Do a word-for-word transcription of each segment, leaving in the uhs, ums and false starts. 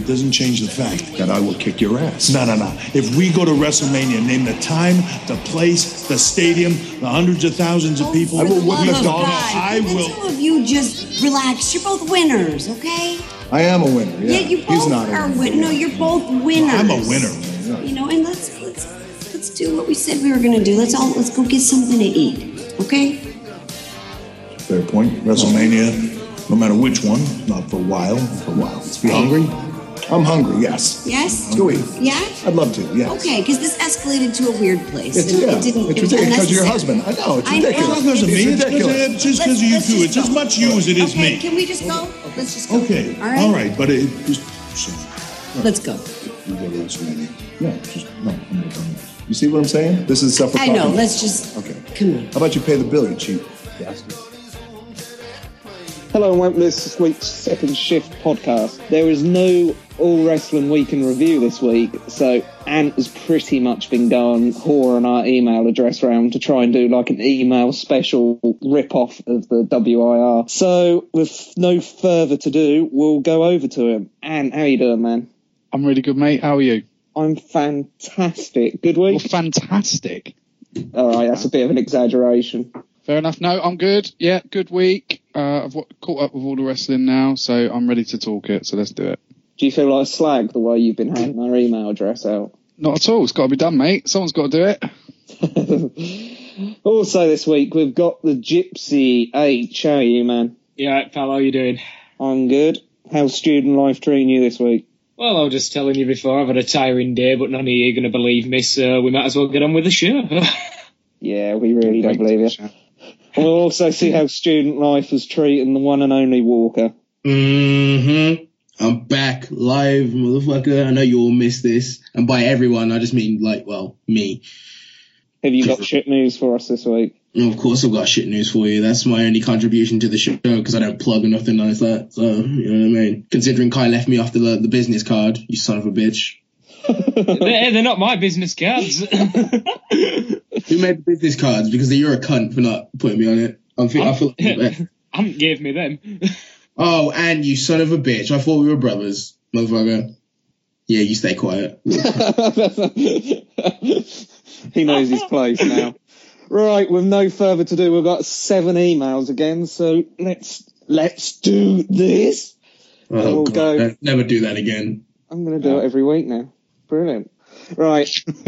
it doesn't change the fact that I will kick your ass. No, no, no. If we go to WrestleMania, name the time, the place, the stadium, the hundreds of thousands of people. Oh, I will love lift of all. God. I The will. two of you just relax. You're both winners, okay? I am a winner. Yeah, Yeah, you He's both not a are winner. win- No, you're both winners. I'm a winner. You know, and let's let's let's do what we said we were gonna do. Let's all let's go get something to eat, okay? Fair point. WrestleMania, no matter which one, not for a while. For a while. You hungry? I'm hungry, yes. Yes? Let's go eat. Yeah? I'd love to, yes. Okay, because this escalated to a weird place. It's, and yeah, it didn't, it's it was ridiculous because of your unnecessary. husband. I know, it's I know. ridiculous. It's not because of me. It's It's ridiculous. because- just Let's- because of you let's two. just It's as go. much you as it is Okay, me. can we just go? Let's just go. Okay. All right. All right, but it just. Let's go. You go to WrestleMania. Yeah, just, no, I'm not done. You see what I'm saying? This is stuff we're I talking know. about. Let's just. Okay. Come on. How about you pay the bill, you cheap bastard? Hello and welcome to this week's Second Shift podcast. There is no All Wrestling Week in review this week, so Ant has pretty much been going whoring our email address round to try and do like an email special rip-off of the W I R. So with no further to do, we'll go over to him. Ant, how you doing, man? I'm really good, mate. How are you? I'm fantastic. Good week? Well, fantastic. All right, that's a bit of an exaggeration. Fair enough. No, I'm good. Yeah, good week. Uh, I've w- caught up with all the wrestling now, so I'm ready to talk it. So let's do it. Do you feel like a slag the way you've been handing our email address out? Not at all. It's got to be done, mate. Someone's got to do it. Also this week, we've got the Gypsy H. How are you, man? Yeah, right, pal, how you doing? I'm good. How's student life treating you this week? Well, I was just telling you before, I've had a tiring day, but none of you are going to believe me, so we might as well get on with the show. Yeah, we really don't believe you. Chat. We'll also see how student life is treating the one and only Walker. Mm-hmm. I'm back live, motherfucker. I know you all missed this. And by everyone, I just mean, like, well, me. Have you got shit news for us this week? And of course, I've got shit news for you. That's my only contribution to the show because I don't plug or nothing like that. So, you know what I mean? Considering Kai left me after the, the business card, you son of a bitch. they're, they're not my business cards. Who made the business cards? Because you're a cunt for not putting me on it. I feel, I feel like Ant gave me them. Oh, and you son of a bitch. I thought we were brothers, motherfucker. Yeah, you stay quiet. He knows his place now. Right, with no further to do, we've got seven emails again, so let's let's do this. Oh, And we'll God. go. Never do that again. I'm going to do it every week now. Brilliant. Right.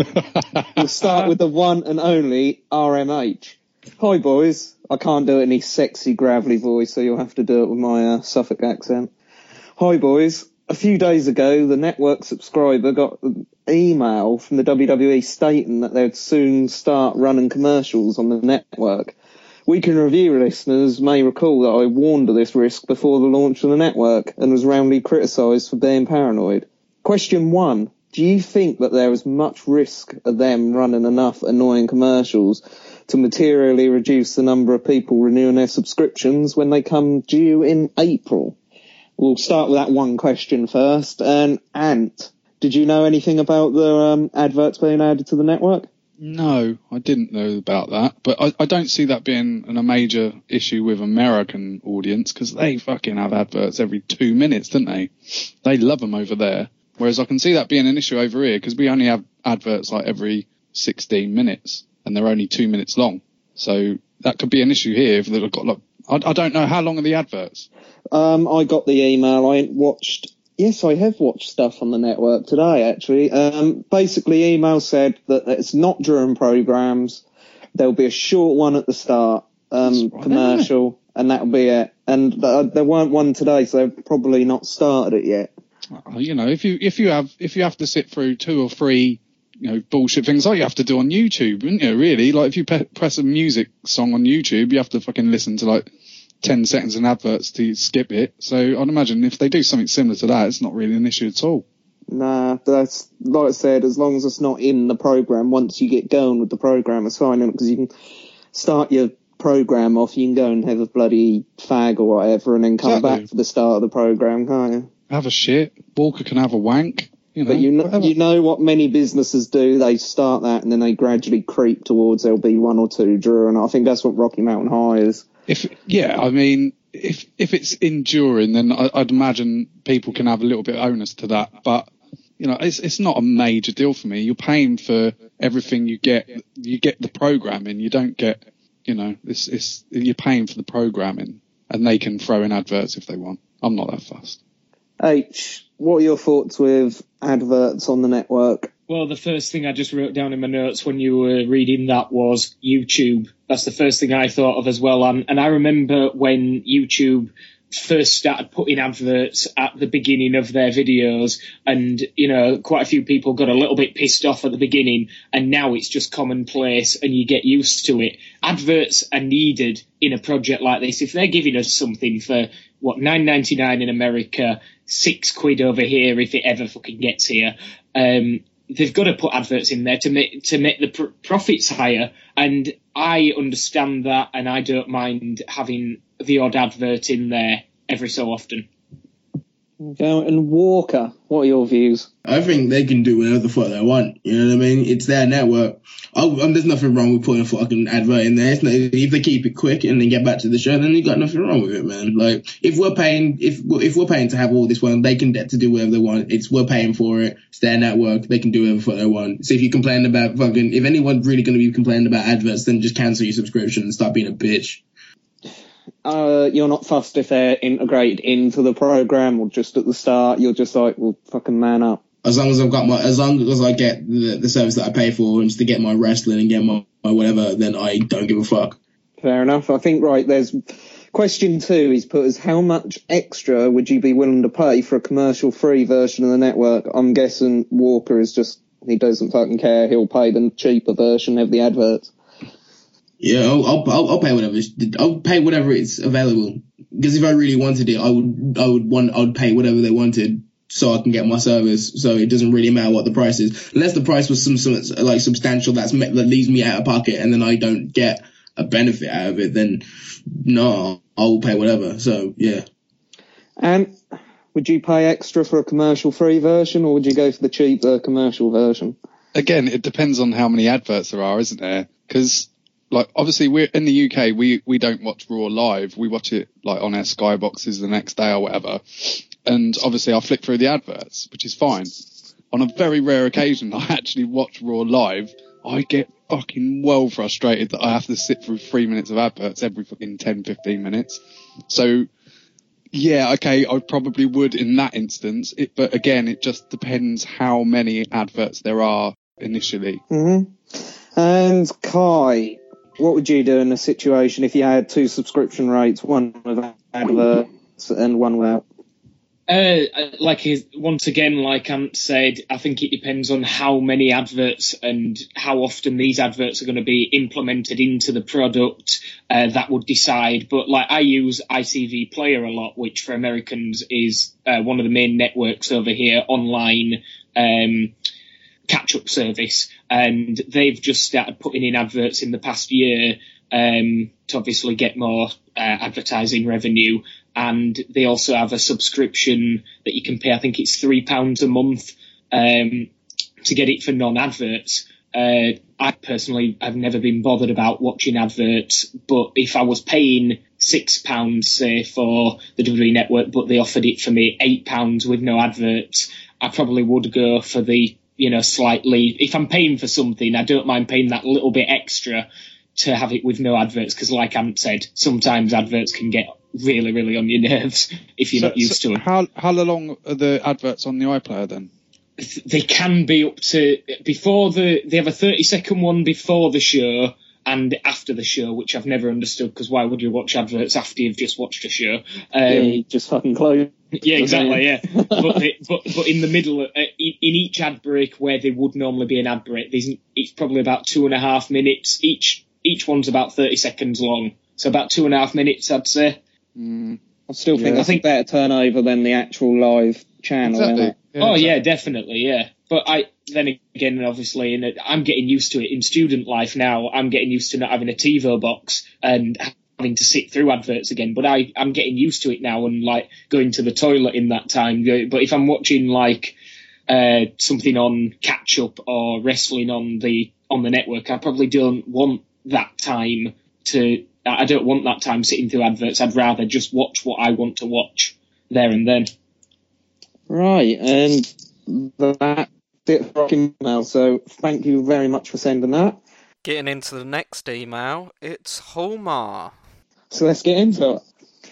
We'll start with the one and only R M H. Hi, boys. I can't do any sexy, gravelly voice, so you'll have to do it with my uh, Suffolk accent. Hi, boys. A few days ago, the network subscriber got an email from the W W E stating that they'd soon start running commercials on the network. Week in Review listeners may recall that I warned of this risk before the launch of the network and was roundly criticised for being paranoid. Question one. Do you think that there is much risk of them running enough annoying commercials to materially reduce the number of people renewing their subscriptions when they come due in April? We'll start with that one question first. And Ant, did you know anything about the um, adverts being added to the network? No, I didn't know about that. But I, I don't see that being an, a major issue with American audience because they fucking have adverts every two minutes, don't they? They love them over there. Whereas I can see that being an issue over here because we only have adverts like every sixteen minutes and they're only two minutes long. So that could be an issue here if they've got like, I, I don't know how long are the adverts? Um, I got the email. I watched, yes, I have watched stuff on the network today, actually. Um, basically, email said that it's not during programs. There'll be a short one at the start, um, right, commercial, and that'll be it. And uh, there weren't one today, so they've probably not started it yet. You know, if you if you have if you have to sit through two or three, you know, bullshit things like you have to do on YouTube, wouldn't you? Really, like if you pe- press a music song on YouTube, you have to fucking listen to like ten seconds in adverts to skip it. So I'd imagine if they do something similar to that, it's not really an issue at all. Nah, that's, like I said, as long as it's not in the program, once you get going with the program, it's fine, because you can start your program off, you can go and have a bloody fag or whatever, and then come Exactly. back for the start of the program, can't you? Have a shit. Walker can have a wank. You know, But you know, whatever. you know what many businesses do? They start that and then they gradually creep towards there'll be one or two during. I think that's what Rocky Mountain High is. If yeah, I mean, if if it's enduring, then I, I'd imagine people can have a little bit of onus to that. But you know, it's it's not a major deal for me. You're paying for everything you get. You get the programming. You don't get, you know, it's it's you're paying for the programming, and they can throw in adverts if they want. I'm not that fussed. H, what are your thoughts with adverts on the network? Well, the first thing I just wrote down in my notes when you were reading that was YouTube. That's the first thing I thought of as well. And, and I remember when YouTube first started putting adverts at the beginning of their videos, and, you know, quite a few people got a little bit pissed off at the beginning, and now it's just commonplace and you get used to it. Adverts are needed in a project like this. If they're giving us something for, what, nine ninety-nine in America, six quid over here if it ever fucking gets here, um, they've got to put adverts in there to make to make the pr- profits higher. And I understand that, and I don't mind having the odd advert in there every so often. Okay, and Walker, what are your views? I think they can do whatever the fuck they want. You know what I mean? It's their network. Oh, um, there's nothing wrong with putting a fucking advert in there. It's not, if they keep it quick and then get back to the show, then you got nothing wrong with it, man. Like, if we're paying, if if we're paying to have all this one, they can get to do whatever they want. It's we're paying for it. It's their network. They can do whatever the fuck they want. So if you complain about fucking, if anyone's really going to be complaining about adverts, then just cancel your subscription and stop being a bitch. Uh, you're not fussed if they're integrated into the program or just at the start. You're just like, well, fucking man up. As long as I've got my, as long as I get the, the service that I pay for, and just to get my wrestling and get my, my whatever, then I don't give a fuck. Fair enough. I think, right, there's question two he's put as how much extra would you be willing to pay for a commercial free version of the network? I'm guessing Walker is just, he doesn't fucking care. He'll pay the cheaper version of the adverts. Yeah, I'll, I'll, I'll pay whatever. I'll pay whatever it's available. Because if I really wanted it, I would, I would want, I would pay whatever they wanted so I can get my service. So it doesn't really matter what the price is, unless the price was some, some like substantial that's that leaves me out of pocket, and then I don't get a benefit out of it. Then no, I'll pay whatever. So yeah. And would you pay extra for a commercial free version, or would you go for the cheaper commercial version? Again, it depends on how many adverts there are, isn't there? Because, like, obviously we're in the U K, we, we don't watch Raw live. We watch it like on our Skyboxes the next day or whatever. And obviously I flick through the adverts, which is fine. On a very rare occasion, I actually watch Raw live. I get fucking well frustrated that I have to sit through three minutes of adverts every fucking ten, fifteen minutes. So yeah, okay, I probably would in that instance. It, but again, it just depends how many adverts there are initially. Mm-hmm. And Kai, what would you do in a situation if you had two subscription rates, one with adverts and one without? Uh, like once again, like Ant said, I think it depends on how many adverts and how often these adverts are going to be implemented into the product. Uh, that would decide. But like I use I T V Player a lot, which for Americans is uh, one of the main networks over here, online um, catch-up service, and they've just started putting in adverts in the past year um, to obviously get more uh, advertising revenue. And they also have a subscription that you can pay. I think it's three pounds a month um, to get it for non-adverts. Uh, I personally have never been bothered about watching adverts, but if I was paying six pounds, say, for the W W E Network, but they offered it for me eight pounds with no adverts, I probably would go for the, you know, slightly. If I'm paying for something, I don't mind paying that little bit extra to have it with no adverts, because like Ant said, sometimes adverts can get really, really on your nerves if you're so, not used so to it. How how long are the adverts on the iPlayer then? They can be up to before the. They have a thirty second one before the show and after the show, which I've never understood, because why would you watch adverts after you've just watched a show? Um, yeah, you just fucking close. Yeah, exactly. Yeah, but they, but but in the middle, uh, in, in each ad break where there would normally be an ad break, there's it's probably about two and a half minutes each. Each one's about thirty seconds long, so about two and a half minutes, I'd say. Mm. I still think yeah. that's I think better turnover than the actual live channel. Exactly. Yeah, oh exactly. yeah, definitely, yeah. But I then again, obviously, in a, I'm getting used to it in student life now. I'm getting used to not having a TiVo box and having to sit through adverts again. But I I'm getting used to it now and like going to the toilet in that time. But if I'm watching like uh, something on catch up or wrestling on the on the network, I probably don't want that time to I don't want that time sitting through adverts. I'd rather just watch what I want to watch there and then. Right, and that's it for email. So thank you very much for sending that. Getting into the next email, it's Holmar. So let's get into it.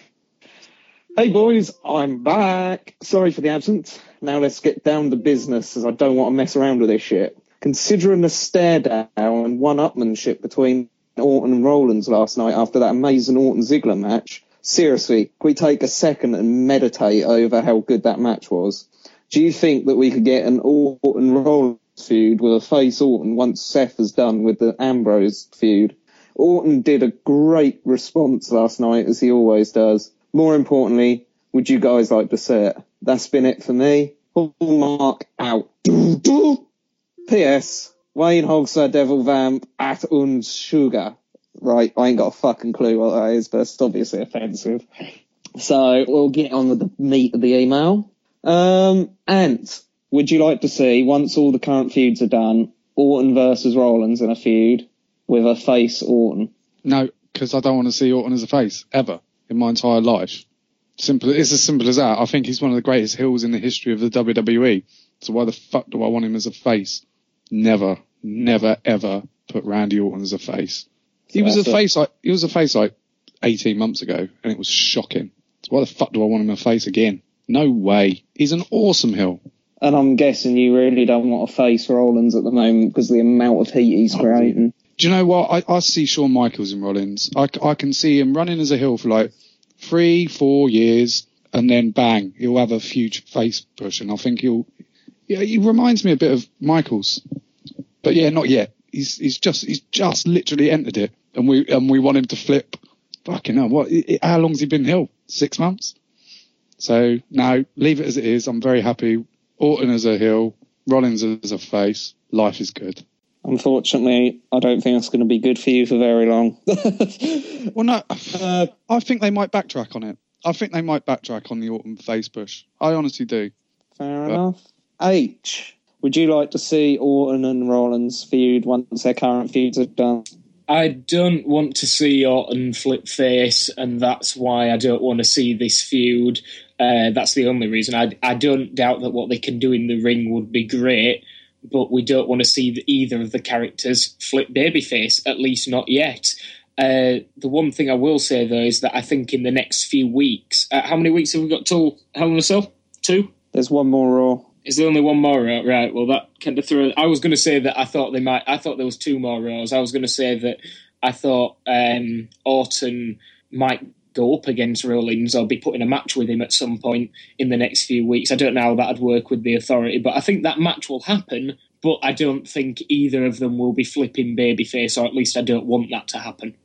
Hey boys, I'm back. Sorry for the absence. Now let's get down to business, as I don't want to mess around with this shit. Considering the stare down and one-upmanship between Orton and Rollins last night after that amazing Orton-Ziggler match, seriously, can we take a second and meditate over how good that match was? Do you think that we could get an Orton-Rollins feud with a face Orton once Seth has done with the Ambrose feud? Orton did a great response last night, as he always does. More importantly, would you guys like to see it? That's been it for me. Hallmark out. P S. Wayne Hogser Devil Vamp at uns Sugar. Right, I ain't got a fucking clue what that is, but it's obviously offensive. So we'll get on with the meat of the email. Um, Ant, would you like to see, once all the current feuds are done, Orton versus Rollins in a feud with a face Orton? No, because I don't want to see Orton as a face, ever, in my entire life. Simple. It's as simple as that. I think he's one of the greatest heels in the history of the W W E. So why the fuck do I want him as a face? Never, never, ever put Randy Orton as a face. He was a face like he was a face like eighteen months ago, and it was shocking. So why the fuck do I want him a face again? No way. He's an awesome heel. And I'm guessing you really don't want to face Rollins at the moment because of the amount of heat he's creating. Do you know what? I, I see Shawn Michaels in Rollins. I, I can see him running as a heel for like three, four years, and then bang, he'll have a huge face push, and I think he'll. Yeah, he reminds me a bit of Michaels, but yeah, not yet. He's he's just he's just literally entered it, and we and we want him to flip. Fucking hell! What? How long's he been heel? Six months. So no, leave it as it is. I'm very happy. Orton as a heel, Rollins as a face. Life is good. Unfortunately, I don't think that's going to be good for you for very long. Well, no, uh, I think they might backtrack on it. I think they might backtrack on the Orton face push. I honestly do. Fair but. enough. H, would you like to see Orton and Rollins feud once their current feuds are done? I don't want to see Orton flip face, and that's why I don't want to see this feud. Uh, that's the only reason. I, I don't doubt that what they can do in the ring would be great, but we don't want to see the, either of the characters flip babyface, at least not yet. Uh, the one thing I will say, though, is that I think in the next few weeks... Uh, how many weeks have we got till Hell in a Cell? Two? There's one more Raw. Is there only one more Raw? Right, well, that kind of threw... I was going to say that I thought they might... I thought there was two more Raws. I was going to say that I thought um, Orton might go up against Rollins or be put in a match with him at some point in the next few weeks. I don't know how that would work with the Authority, but I think that match will happen, but I don't think either of them will be flipping babyface, or at least I don't want that to happen.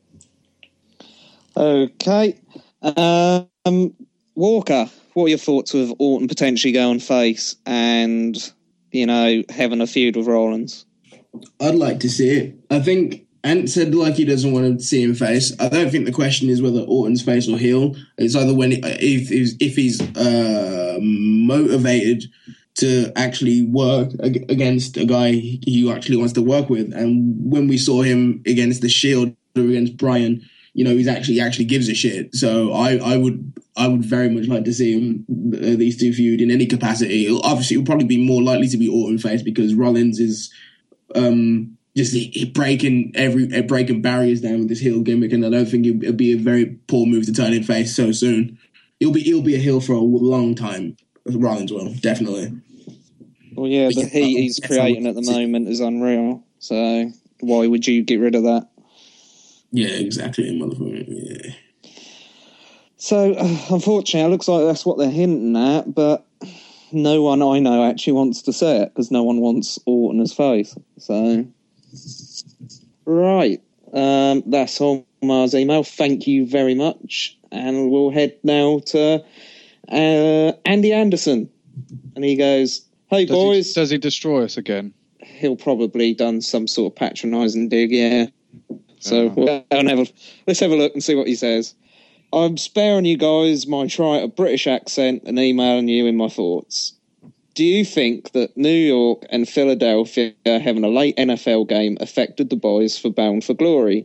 Okay. Um, Walker, what are your thoughts with Orton potentially going face and, you know, having a feud with Rollins? I'd like to see it. I think Ant said like he doesn't want to see him face. I don't think the question is whether Orton's face or heel. It's either when if if he's uh, motivated to actually work against a guy he actually wants to work with. And when we saw him against the Shield or against Bryan, you know, he's actually he actually gives a shit. So I, I would I would very much like to see him uh, these two feud in any capacity. It'll, obviously, it will probably be more likely to be Orton face because Rollins is um, just he, he breaking every uh, breaking barriers down with this heel gimmick, and I don't think it'll, it'll be a very poor move to turn him face so soon. He'll be he'll be a heel for a long time. Rollins will definitely. Well, yeah, but the yeah, heat he's creating at the moment is unreal. So why would you get rid of that? Yeah, exactly, motherfucker. Yeah. So, uh, unfortunately, it looks like that's what they're hinting at, but no one I know actually wants to say it because no one wants Orton as face. So, right. Um, that's Homar's email. Thank you very much. And we'll head now to uh, Andy Anderson. And he goes, hey, does boys. He, does he destroy us again? He'll probably done some sort of patronising dig, yeah. So we'll have a, let's have a look and see what he says. I'm sparing you guys my try at a British accent and emailing you in my thoughts. Do you think that New York and Philadelphia having a late N F L game affected the boys for Bound for Glory?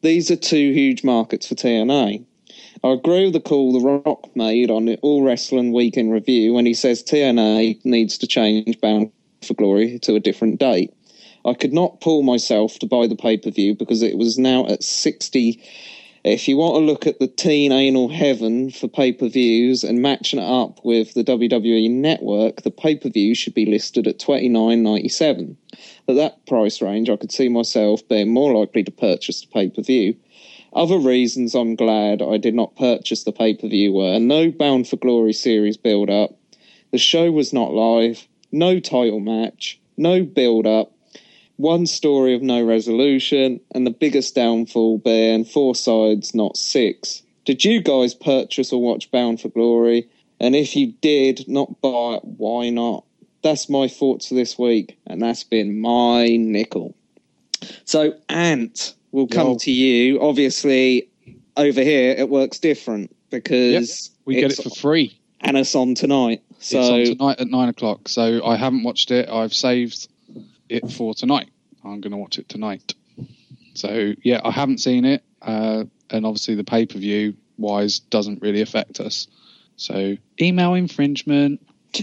these are two huge markets for T N A. I agree with the call The Rock made on the All Wrestling Week in Review when he says T N A needs to change Bound for Glory to a different date. I could not pull myself to buy the pay-per-view because it was now at sixty. If you want to look at the teen anal heaven for pay-per-views and matching it up with the W W E Network, the pay-per-view should be listed at twenty-nine ninety-seven. At that price range, I could see myself being more likely to purchase the pay-per-view. Other reasons I'm glad I did not purchase the pay-per-view were no Bound for Glory series build-up, the show was not live, no title match, no build-up, one story of no resolution, and the biggest downfall being four sides, not six. Did you guys purchase or watch Bound for Glory? And if you did not buy it, why not? That's my thoughts for this week, and that's been my nickel. So, Ant, we'll come Yo. to you. Obviously, over here, it works different because Yep, we get it for free. And it's on tonight. So It's on tonight at nine o'clock. So I haven't watched it. I've saved it for tonight. I'm going to watch it tonight. So yeah, I haven't seen it, uh, and obviously the pay-per-view wise doesn't really affect us. So email infringement.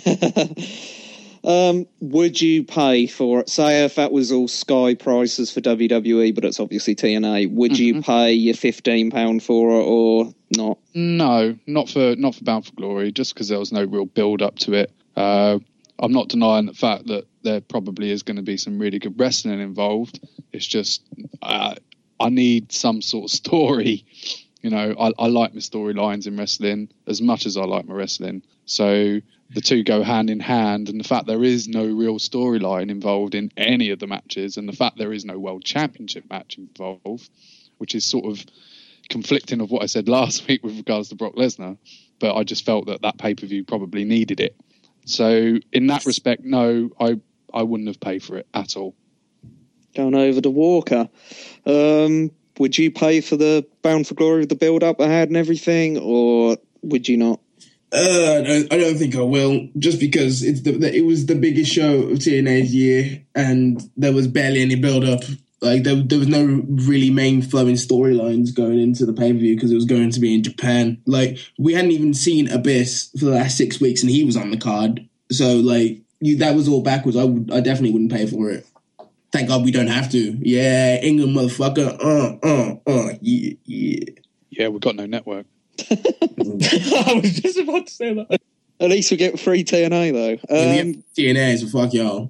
um, would you pay for it? Say if that was all Sky prices for W W E, but it's obviously T N A. Would mm-hmm. you pay your fifteen pound for it or not? No, not for not for Bound for Glory. Just because there was no real build up to it. Uh, I'm not denying the fact that there probably is going to be some really good wrestling involved. It's just uh, I need some sort of story. You know, I, I like my storylines in wrestling as much as I like my wrestling. So the two go hand in hand, and the fact there is no real storyline involved in any of the matches, and the fact there is no World Championship match involved, which is sort of conflicting of what I said last week with regards to Brock Lesnar. But I just felt that that pay-per-view probably needed it. So in that respect, no, I, I wouldn't have paid for it at all. Going over to Walker. Um, would you pay for the Bound for Glory, the build-up I had and everything, or would you not? Uh, I don't think I will, just because it's the, the, it was the biggest show of T N A's year, and there was barely any build-up. Like, there, there was no really main flowing storylines going into the pay-per-view because it was going to be in Japan. Like, we hadn't even seen Abyss for the last six weeks, and he was on the card. So, like, you, that was all backwards. I would, I definitely wouldn't pay for it. Thank God we don't have to. Yeah, England, motherfucker. Uh, uh, uh, yeah, yeah. Yeah, we've got no network. I was just about to say that. At least we get free T N A, though. Yeah, Um, T N A, so fuck y'all.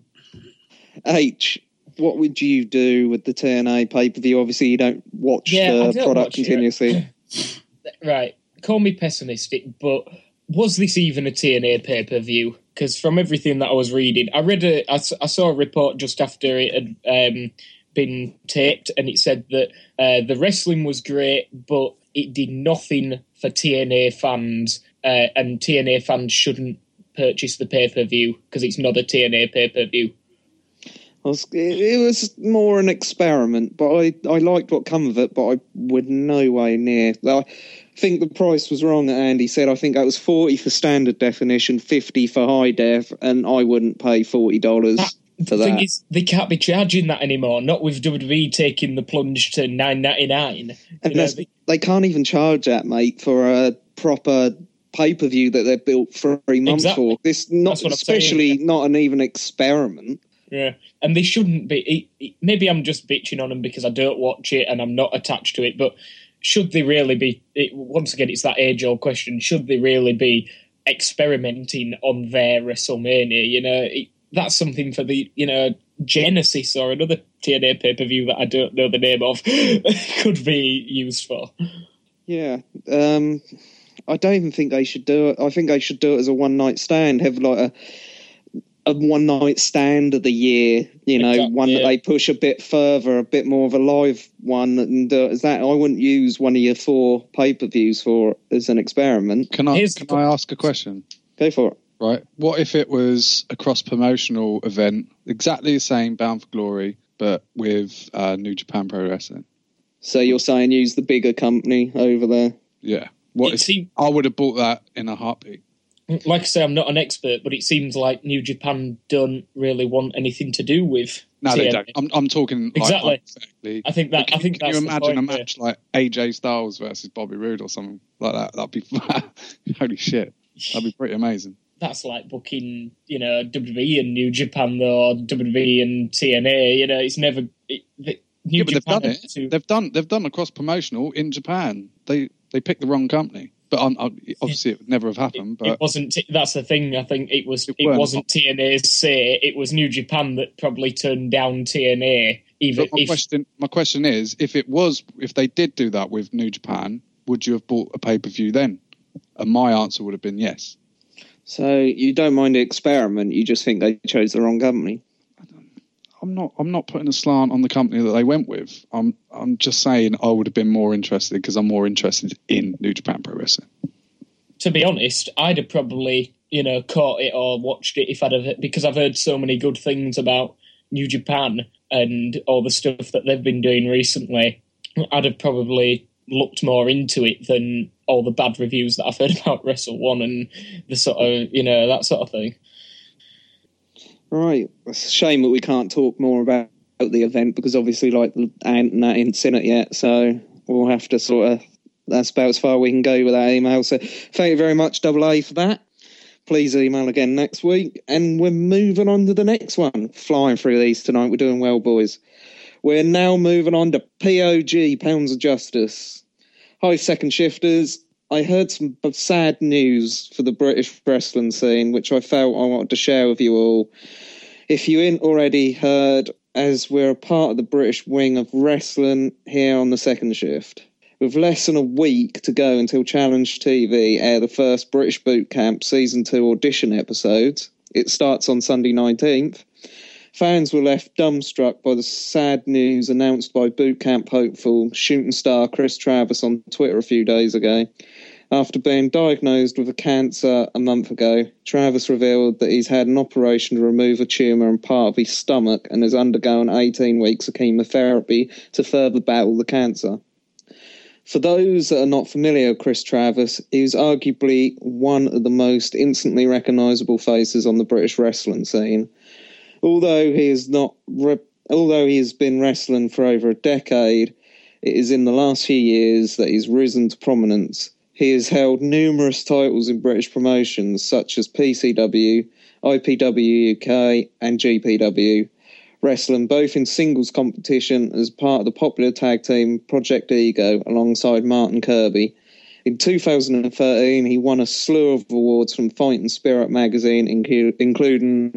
H, what would you do with the T N A pay-per-view? Obviously, you don't watch Yeah, I the don't product watch it. continuously. Right, call me pessimistic, but was this even a T N A pay-per-view? Because from everything that I was reading, I read a, I, s- I saw a report just after it had um, been taped, and it said that uh, the wrestling was great, but it did nothing for T N A fans, uh, and T N A fans shouldn't purchase the pay-per-view because it's not a T N A pay-per-view. I was, it, it was more an experiment, but I, I liked what come of it, but I would no way near. I think the price was wrong that Andy said. I think that was forty for standard definition, fifty for high def, and I wouldn't pay forty dollars for The that. thing is, they can't be charging that anymore, not with W W E taking the plunge to nine ninety-nine. And that's, they can't even charge that, mate, for a proper pay-per-view that they've built for three months Exactly. for. This not That's what I'm saying, especially yeah. not an even experiment. Yeah, and they shouldn't be. It, it, maybe I'm just bitching on them because I don't watch it and I'm not attached to it. But should they really be? It, once again, it's that age-old question: should they really be experimenting on their WrestleMania? You know, it, that's something for the you know Genesis or another T N A pay-per-view that I don't know the name of could be used for. Yeah, um, I don't even think they should do it. I think they should do it as a one-night stand. Have like a. a one-night stand of the year, you know, Exactly, one that yeah. they push a bit further, a bit more of a live one, and uh, is that I wouldn't use one of your four pay-per-views for as an experiment. Can I Here's can the- I ask a question? Go for it. Right. What if it was a cross-promotional event, exactly the same, Bound for Glory, but with uh, New Japan Pro Wrestling? So you're saying use the bigger company over there? Yeah. What It if seem- I would have bought that in a heartbeat? Like I say, I'm not an expert, but it seems like New Japan don't really want anything to do with No, T N A. they don't. I'm, I'm talking like, Exactly. hypothetically. I think that. Can, I think can that's you the imagine point a match like A J Styles versus Bobby Roode or something like that? That'd be holy shit. That'd be pretty amazing. That's like booking, you know, W W E and New Japan, though, or W W E and T N A. You know, it's never. It, the, New yeah, but Japan they've done it. to, They've done. They've done a cross promotional in Japan. They they picked the wrong company. But I'm, I'm, obviously, it would never have happened. But it wasn't. That's the thing. I think it was. It, it wasn't T N A's say. It was New Japan that probably turned down T N A. Even but my if question, my question is, if it was, if they did do that with New Japan, would you have bought a pay per view then? And my answer would have been yes. So you don't mind the experiment? You just think they chose the wrong company? I'm not. I'm not putting a slant on the company that they went with. I'm. I'm just saying I would have been more interested because I'm more interested in New Japan Pro Wrestling. To be honest, I'd have probably, you know, caught it or watched it if I'd have, because I've heard so many good things about New Japan and all the stuff that they've been doing recently. I'd have probably looked more into it than all the bad reviews that I've heard about Wrestle One and the sort of, you know, that sort of thing. Right. It's a shame that we can't talk more about the event because obviously, like, the Ant and that ain't seen it yet, so we'll have to sort of. That's about as far we can go with that email. So thank you very much, Double A, for that. Please email again next week. And we're moving on to the next one. Flying through these tonight. We're doing well, boys. We're now moving on to P O G, Pounds of Justice. Hi, second shifters. I heard some sad news for the British wrestling scene, which I felt I wanted to share with you all. If you ain't already heard, as we're a part of the British wing of wrestling here on the second shift. With less than a week to go until Challenge T V air the first British Boot Camp Season two audition episodes, it starts on Sunday nineteenth, fans were left dumbstruck by the sad news announced by Boot Camp hopeful shooting star Chris Travis on Twitter a few days ago. After being diagnosed with a cancer a month ago, Travis revealed that he's had an operation to remove a tumour in part of his stomach and has undergone eighteen weeks of chemotherapy to further battle the cancer. For those that are not familiar with Chris Travis, he was arguably one of the most instantly recognisable faces on the British wrestling scene. Although he is not, re- although he has been wrestling for over a decade, it is in the last few years that he's risen to prominence. He has held numerous titles in British promotions such as P C W, I P W U K and G P W, wrestling both in singles competition as part of the popular tag team Project Ego alongside Martin Kirby. In two thousand thirteen, he won a slew of awards from Fighting Spirit magazine, inc- including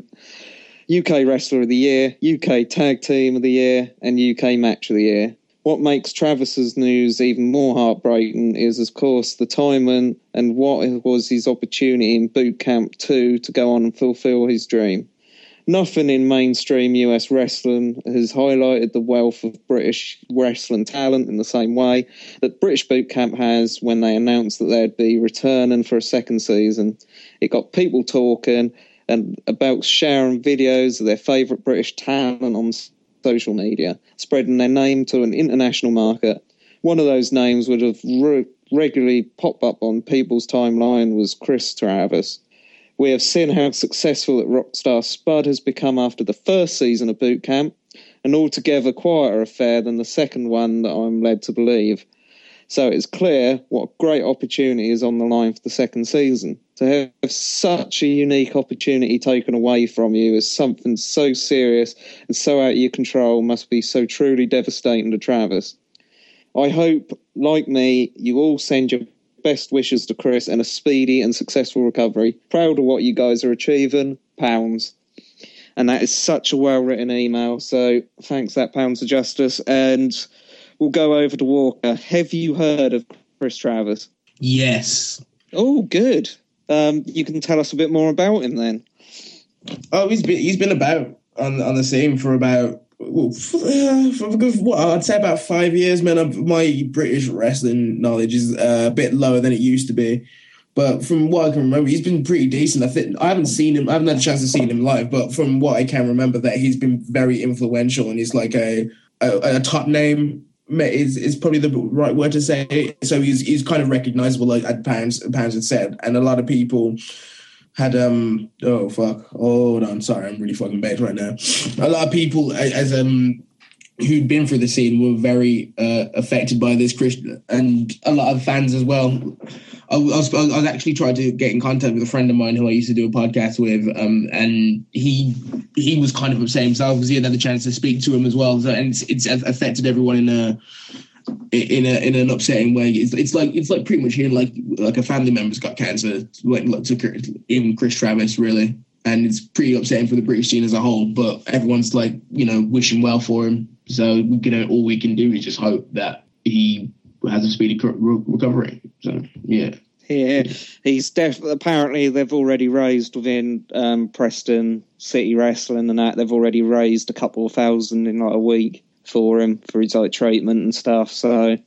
U K Wrestler of the Year, U K Tag Team of the Year, and U K Match of the Year. What makes Travis's news even more heartbreaking is, of course, the timing and what was his opportunity in Boot Camp two to go on and fulfill his dream. Nothing in mainstream U S wrestling has highlighted the wealth of British wrestling talent in the same way that British Boot Camp has when they announced that they'd be returning for a second season. It got people talking and about sharing videos of their favourite British talent on social media, spreading their name to an international market. One of those names would have re- regularly popped up on people's timeline was Chris Travis. We have seen how successful that Rockstar Spud has become after the first season of Boot Camp, an altogether quieter affair than the second one that I'm led to believe. So it's clear what a great opportunity is on the line for the second season. To have such a unique opportunity taken away from you as something so serious and so out of your control must be so truly devastating to Travis. I hope, like me, you all send your best wishes to Chris and a speedy and successful recovery. Proud of what you guys are achieving. Pounds. And that is such a well-written email, so thanks that Pounds of Justice. And we'll go over to Walker. Have you heard of Chris Travis? Yes. Oh, good. Um, you can tell us a bit more about him then. Oh, he's been he's been about on on the scene for about well, for, uh, for a good, what I'd say about five years. Man, my British wrestling knowledge is uh, a bit lower than it used to be, but from what I can remember, he's been pretty decent. I think I haven't seen him. I haven't had a chance to see him live, but from what I can remember, that he's been very influential and he's like a a, a top name. Is is probably the right word to say. So he's he's kind of recognizable, like Pounds Pounds had said, and a lot of people had um oh fuck hold on sorry I'm really fucking bad right now. A lot of people as um who'd been through the scene were very uh, affected by this, Christian, and a lot of fans as well. I was, I was actually trying to get in contact with a friend of mine who I used to do a podcast with, um, and he he was kind of upset himself because he had had a chance to speak to him as well, so, and it's, it's affected everyone in a in a in an upsetting way. It's, it's like it's like pretty much here like like a family member's got cancer, like, like to even Chris Travis really, and it's pretty upsetting for the British scene as a whole. But everyone's like you know wishing well for him, so we can all we can do is just hope that he has a speedy re- recovery. So yeah, yeah, he's def- apparently they've already raised within um, Preston City Wrestling and that they've already raised a couple of thousand in like a week for him for his like treatment and stuff. So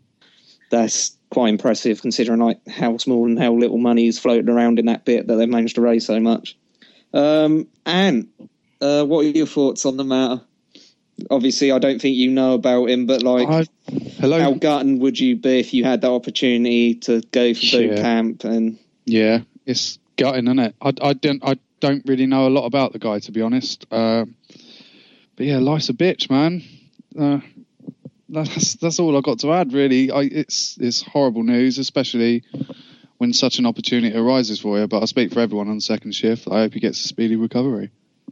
that's quite impressive considering like how small and how little money is floating around in that bit that they've managed to raise so much. Um, and uh, what are your thoughts on the matter? Obviously, I don't think you know about him, but like, I, hello. How gutted would you be if you had the opportunity to go for boot Yeah. camp? And Yeah, it's gutting, isn't it? I, I don't I don't really know a lot about the guy, to be honest. Uh, but yeah, life's a bitch, man. Uh, that's that's all I got to add, really. I, it's it's horrible news, especially when such an opportunity arises for you. But I speak for everyone on second shift. I hope he gets a speedy recovery.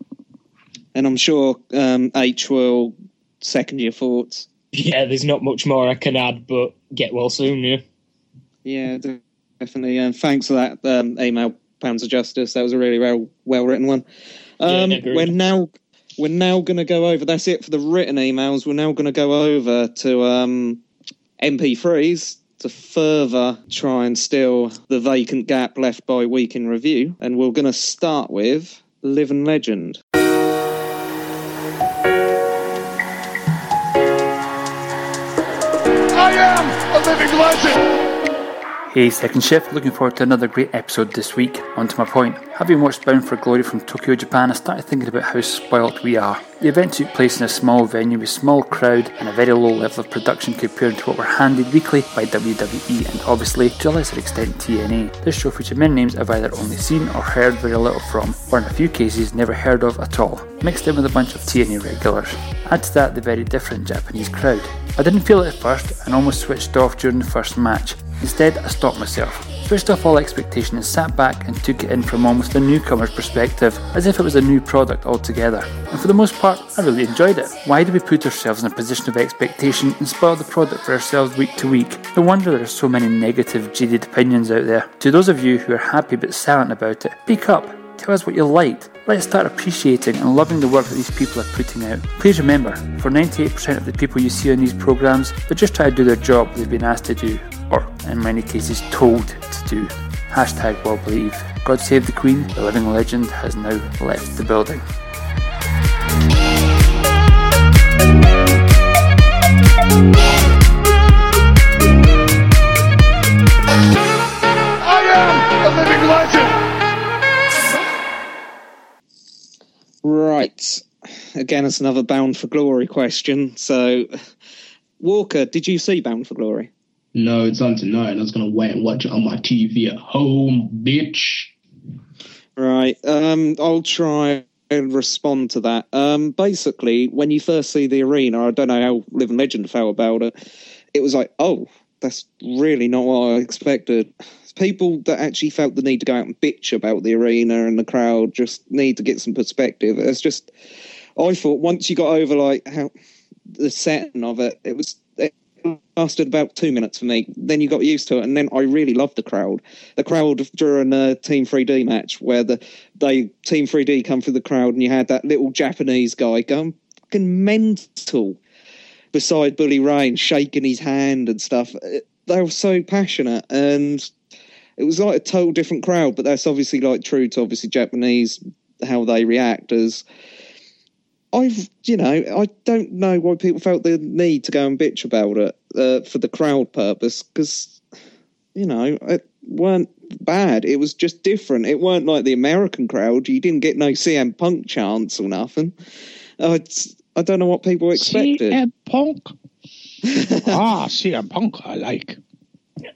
and I'm sure um, H will second your thoughts. Yeah, there's not much more I can add, but get well soon, yeah. Yeah, definitely. And thanks for that um, email, Pounds of Justice. That was a really well well written one. Um, Yeah, agreed. we're now we're now going to go over. That's it for the written emails. We're now going to go over to um, M P threes to further try and steal the vacant gap left by Week in Review. And we're going to start with Living Legend. I am a living legend! Hey, Second Shift, looking forward to another great episode this week. On to my point. Having watched Bound for Glory from Tokyo, Japan, I started thinking about how spoilt we are. The event took place in a small venue with a small crowd and a very low level of production compared to what were handed weekly by W W E and obviously, to a lesser extent, T N A. This show featured many names I've either only seen or heard very little from, or in a few cases never heard of at all, mixed in with a bunch of T N A regulars. Add to that the very different Japanese crowd. I didn't feel it at first and almost switched off during the first match. Instead, I stopped myself, switched off all expectation and sat back and took it in from almost a newcomer's perspective, as if it was a new product altogether. And for the most part, I really enjoyed it. Why do we put ourselves in a position of expectation and spoil the product for ourselves week to week? No wonder there are so many negative, jaded opinions out there. To those of you who are happy but silent about it, speak up. Tell us what you liked. Let's start appreciating and loving the work that these people are putting out. Please remember, for ninety-eight percent of the people you see on these programs, they're just trying to do their job they've been asked to do, or in many cases told to do. Hashtag well believe. God save the Queen, the living legend has now left the building. I am a living legend! Right. Again, it's another Bound for Glory question. So, Walker, did you see Bound for Glory? No, it's on tonight. I was going to wait and watch it on my T V at home, bitch. Right. Um, I'll try and respond to that. Um, basically, when you first see the arena, I don't know how Living Legend felt about it. It was like, oh, that's really not what I expected. People that actually felt the need to go out and bitch about the arena and the crowd just need to get some perspective. It's just, I thought once you got over like how the setting of it, it was it lasted about two minutes for me. Then you got used to it, and then I really loved the crowd. The crowd during a Team three D match where the they Team three D come through the crowd, and you had that little Japanese guy going fucking mental beside Bully Ray and shaking his hand and stuff. It, they were so passionate, and it was like a total different crowd, but that's obviously like true to obviously Japanese, how they react. As I've, you know, I don't know why people felt the need to go and bitch about it uh, for the crowd purpose, because, you know, it weren't bad. It was just different. It weren't like the American crowd. You didn't get no C M Punk chants or nothing. Uh, it's, I don't know what people expected. C M Punk? ah, C M Punk, I like.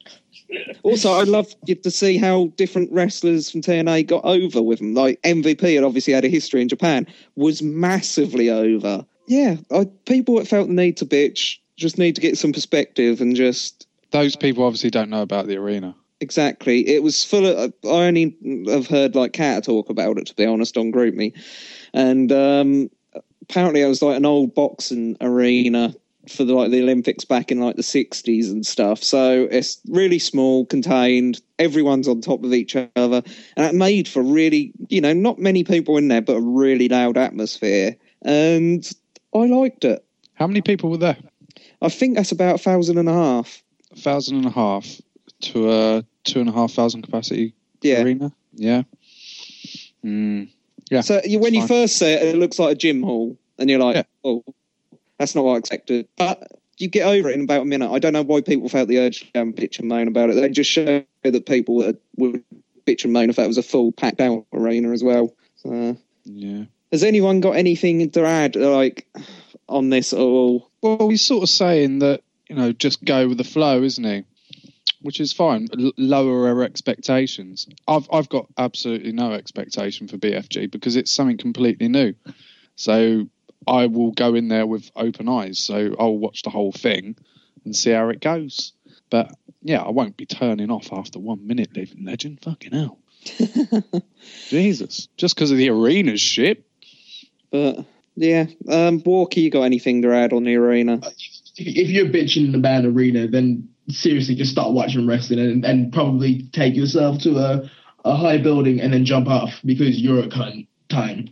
Also, I'd love to see how different wrestlers from T N A got over with them. Like M V P had obviously had a history in Japan, was massively over. Yeah, I, people that felt the need to bitch just need to get some perspective and just... Those people obviously don't know about the arena. Exactly. It was full of... I only have heard like Kat talk about it, to be honest, on GroupMe. And um, apparently it was like an old boxing arena for the, like the Olympics back in like the sixties and stuff. So it's really small, contained. Everyone's on top of each other. And it made for really, you know, not many people in there, but a really loud atmosphere. And I liked it. How many people were there? I think that's about a thousand and a half. A thousand and a half to a two and a half thousand capacity yeah. arena? Yeah. Mm. Yeah. So you, when fine. you first see it, it looks like a gym hall. And you're like, yeah. oh, that's not what I expected. But you get over it in about a minute. I don't know why people felt the urge to go and bitch and moan about it. They just show that people would bitch and moan if that was a full packed out arena as well. So, yeah. Has anyone got anything to add, like, on this at all? Well, he's sort of saying that, you know, just go with the flow, isn't he? Which is fine. L- lower our expectations. I've I've got absolutely no expectation for B F G because it's something completely new. So I will go in there with open eyes. So I'll watch the whole thing and see how it goes. But yeah, I won't be turning off after one minute, Living Legend. Fucking hell. Jesus. Just because of the arena's shit. But yeah, um, Walker, you got anything to add on the arena? If you're bitching about arena, then seriously just start watching wrestling and, and probably take yourself to a, a high building and then jump off because you're a cunt. Time.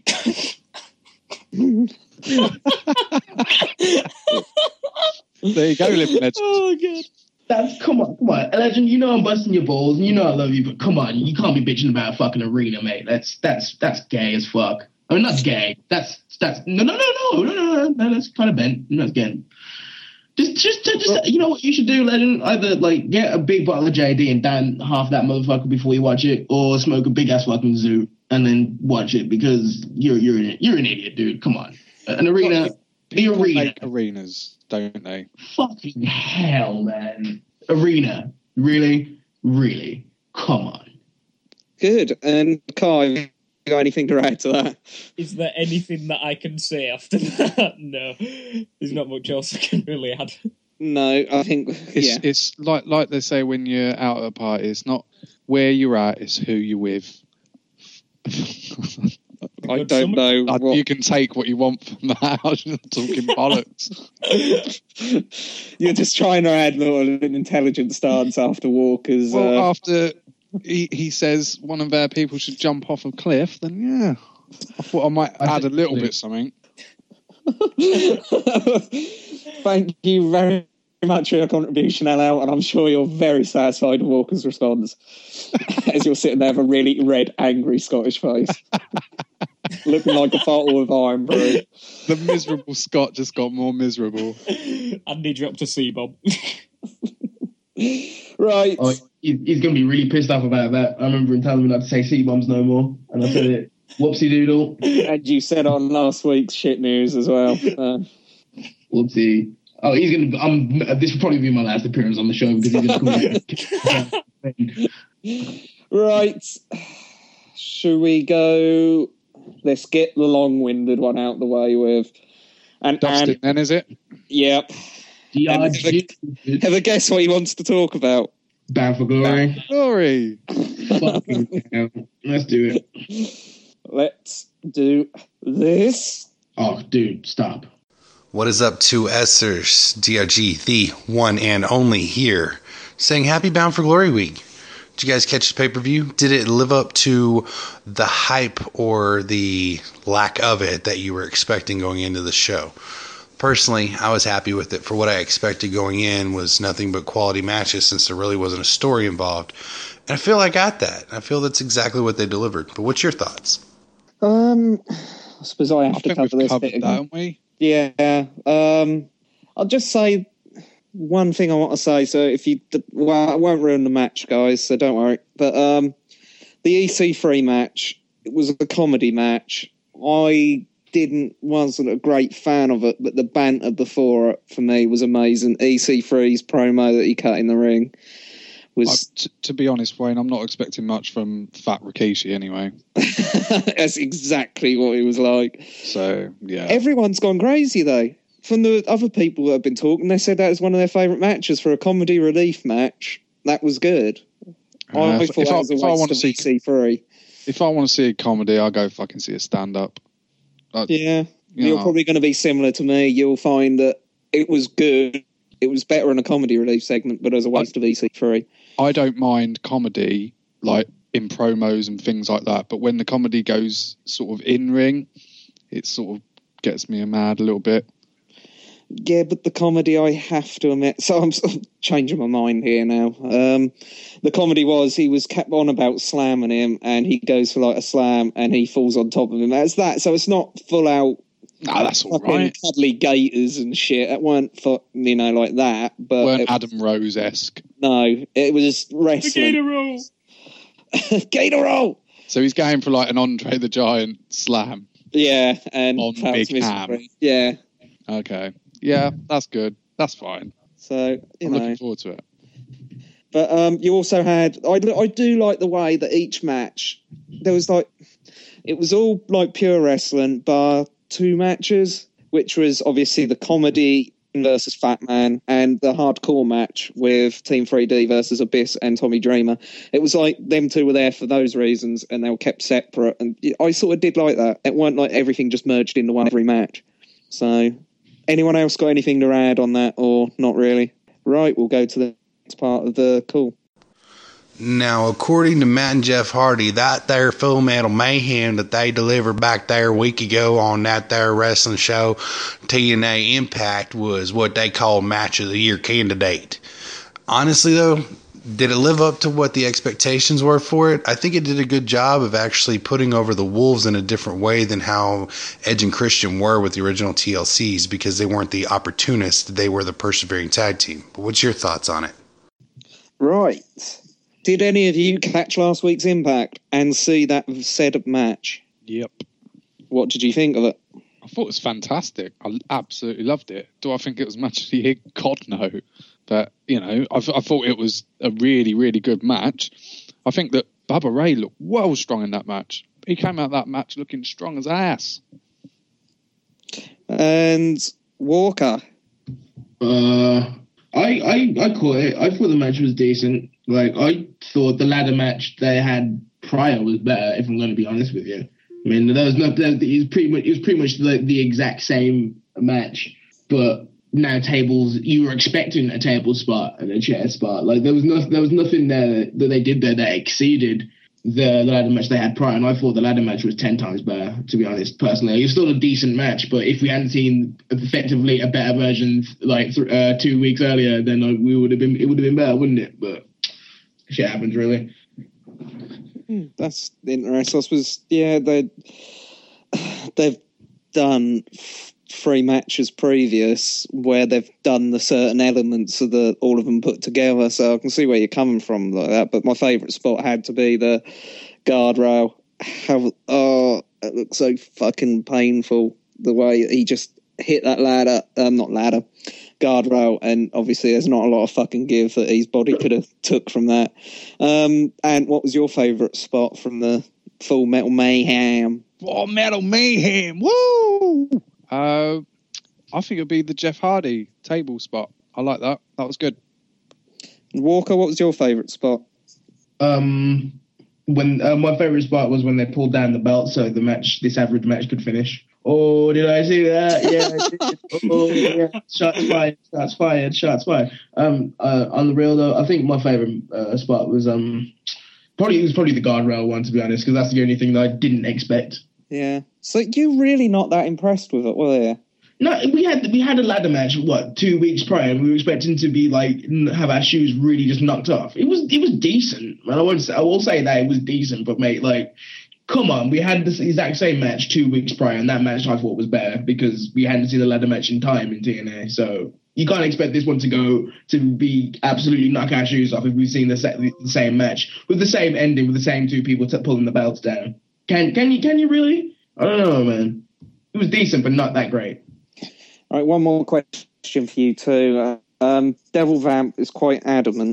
There you go, Living Legend. Oh, God. That's, come on, come on. Legend, you know I'm busting your balls and you know I love you, but come on, you can't be bitching about a fucking arena, mate. That's that's that's gay as fuck. I mean, not gay. That's that's no no no no no no no. That's kind of bent. No, that's gay. Just just just you know what you should do, Legend? Either like get a big bottle of J D and down half that motherfucker before you watch it, or smoke a big ass fucking zoo and then watch it because you're you're an, you're an idiot, dude. Come on, an arena. The arena. Make arenas, don't they? Fucking hell, man. Arena. Really? Really? Come on. Good. And Kai, you got anything to add to that? Is there anything that I can say after that? No. There's not much else I can really add. No, I think it's, yeah. it's like like they say when you're out at a party, it's not where you're at, it's who you're with. I don't know. What... You can take what you want from that. I'm just talking bollocks. You're just trying to add little an intelligent stance after Walker's. Well, uh... after he, he says one of our people should jump off a cliff, then yeah, I thought I might add a little bit something. Thank you very much for your contribution, L L, and I'm sure you're very satisfied with Walker's response as you're sitting there with a really red, angry Scottish face. Looking like a bottle of Iron Brew. The miserable Scot just got more miserable. Andy dropped a C-bomb. Right. Oh, he, he's going to be really pissed off about that. I remember him telling me not to say C-bombs no more, and I said it. Whoopsie doodle. And you said on last week's shit news as well. Uh, Whoopsie. Oh, he's going to... Um, this will probably be my last appearance on the show because he's going to... Right. Should we go... Let's get the long-winded one out the way with. And, Dustin, and then, is it? Yep. Yeah, have, a, have a guess what he wants to talk about. Bound for Glory. Bound for Glory. Fucking hell. Let's do it. Let's do this. Oh, dude, stop. What is up, two Sers? D R G, the one and only here, saying happy Bound for Glory week. Did you guys catch the pay-per-view? Did it live up to the hype or the lack of it that you were expecting going into the show? Personally, I was happy with it. For what I expected going in was nothing but quality matches since there really wasn't a story involved. And I feel I got that. I feel that's exactly what they delivered. But what's your thoughts? Um, I suppose I have I to think cover we've this covered bit that, haven't we? Yeah. Um, I'll just say one thing I want to say. So if you, well, I won't ruin the match, guys. So don't worry. But um, the E C three match, it was a comedy match. I didn't wasn't a great fan of it, but the banter before it for me was amazing. E C three's promo that he cut in the ring was. I, t- to be honest, Wayne, I'm not expecting much from Fat Rikishi anyway. That's exactly what he was like. So yeah, everyone's gone crazy though. From the other people that have been talking, they said that was one of their favourite matches for a comedy relief match. That was good. Uh, I if, thought if that I, was a if I waste want to of see E C three. If I want to see a comedy, I'll go fucking see a stand-up. Like, yeah, you you're know. probably going to be similar to me. You'll find that it was good. It was better in a comedy relief segment, but it was a waste I, of E C three. I don't mind comedy, like in promos and things like that, but when the comedy goes sort of in-ring, it sort of gets me mad a little bit. Yeah, but the comedy, I have to admit, so I'm sort of changing my mind here now. Um, the comedy was he was kept on about slamming him, and he goes for like a slam, and he falls on top of him. That's that. So it's not full out. No, that's all fucking right. Cuddly gators and shit. It weren't for, you know, like that. But weren't it, Adam Rose-esque. No, it was wrestling. The Gator roll. Gator roll. So he's going for like an Andre the Giant slam. Yeah, and on Big Ham. Yeah. Okay. Yeah, that's good. That's fine. So you I'm know. looking forward to it. But um, you also had. I I do like the way that each match there was like it was all like pure wrestling, bar two matches, which was obviously the comedy versus Fat Man and the hardcore match with Team three D versus Abyss and Tommy Dreamer. It was like them two were there for those reasons, and they were kept separate. And I sort of did like that. It weren't like everything just merged into one every match. So. Anyone else got anything to add on that, or not really? Right, we'll go to the next part of the call. Now, according to Matt and Jeff Hardy, that there Full Metal Mayhem that they delivered back there a week ago on that there wrestling show, T N A Impact, was what they call Match of the Year candidate. Honestly, though, did it live up to what the expectations were for it? I think it did a good job of actually putting over the Wolves in a different way than how Edge and Christian were with the original T L Cs, because they weren't the opportunists, they were the persevering tag team. But what's your thoughts on it? Right. Did any of you catch last week's Impact and see that said match? Yep. What did you think of it? I thought it was fantastic. I absolutely loved it. Do I think it was match of the year? God, no. But, you know, I, I thought it was a really, really good match. I think that Bubba Ray looked well strong in that match. He came out of that match looking strong as ass. And Walker? Uh, I, I, I caught it. I thought the match was decent. Like, I thought the ladder match they had prior was better, if I'm going to be honest with you. I mean, there was no, there, it was pretty much, it was pretty much the, the exact same match, but now tables, you were expecting a table spot and a chair spot. Like there was no, there was nothing there that they did there that exceeded the ladder match they had prior. And I thought the ladder match was ten times better, to be honest. Personally, it was still a decent match, but if we hadn't seen effectively a better version like th- uh, two weeks earlier, then uh, we would have been, it would have been better, wouldn't it? But shit happens, really. Mm, that's interesting. I suppose, yeah, they they've done three matches previous where they've done the certain elements of the all of them put together, so I can see where you're coming from like that. But my favourite spot had to be the guardrail. How oh, it looks so fucking painful the way he just hit that ladder, um, not ladder, guardrail, and obviously there's not a lot of fucking give that his body could have took from that. Um, and what was your favourite spot from the Full Metal Mayhem? Full Metal Mayhem, woo! Uh, I think it'd be the Jeff Hardy table spot. I like that. That was good. Walker, what was your favourite spot? Um, when uh, my favourite spot was when they pulled down the belt so the match, this average match, could finish. Oh, did I see that? Yeah, I did. Oh, yeah. Shots fired. Shots fired. Shots fired. Um, uh, on the real though, I think my favourite uh, spot was um, probably it was probably the guardrail one, to be honest, because that's the only thing that I didn't expect. Yeah. So you're really not that impressed with it, were you? No, we had we had a ladder match what two weeks prior, and we were expecting to be like have our shoes really just knocked off. It was it was decent, and I won't say, I will say that it was decent, but mate, like, come on, we had this exact same match two weeks prior, and that match I thought was better because we hadn't seen the ladder match in time in T N A. So you can't expect this one to go to be absolutely knock our shoes off if we've seen the, se- the same match with the same ending with the same two people t- pulling the belts down. Can can you can you really? I don't know, man. It was decent, but not that great. All right, one more question for you too. Uh, um, Devil Vamp is quite adamant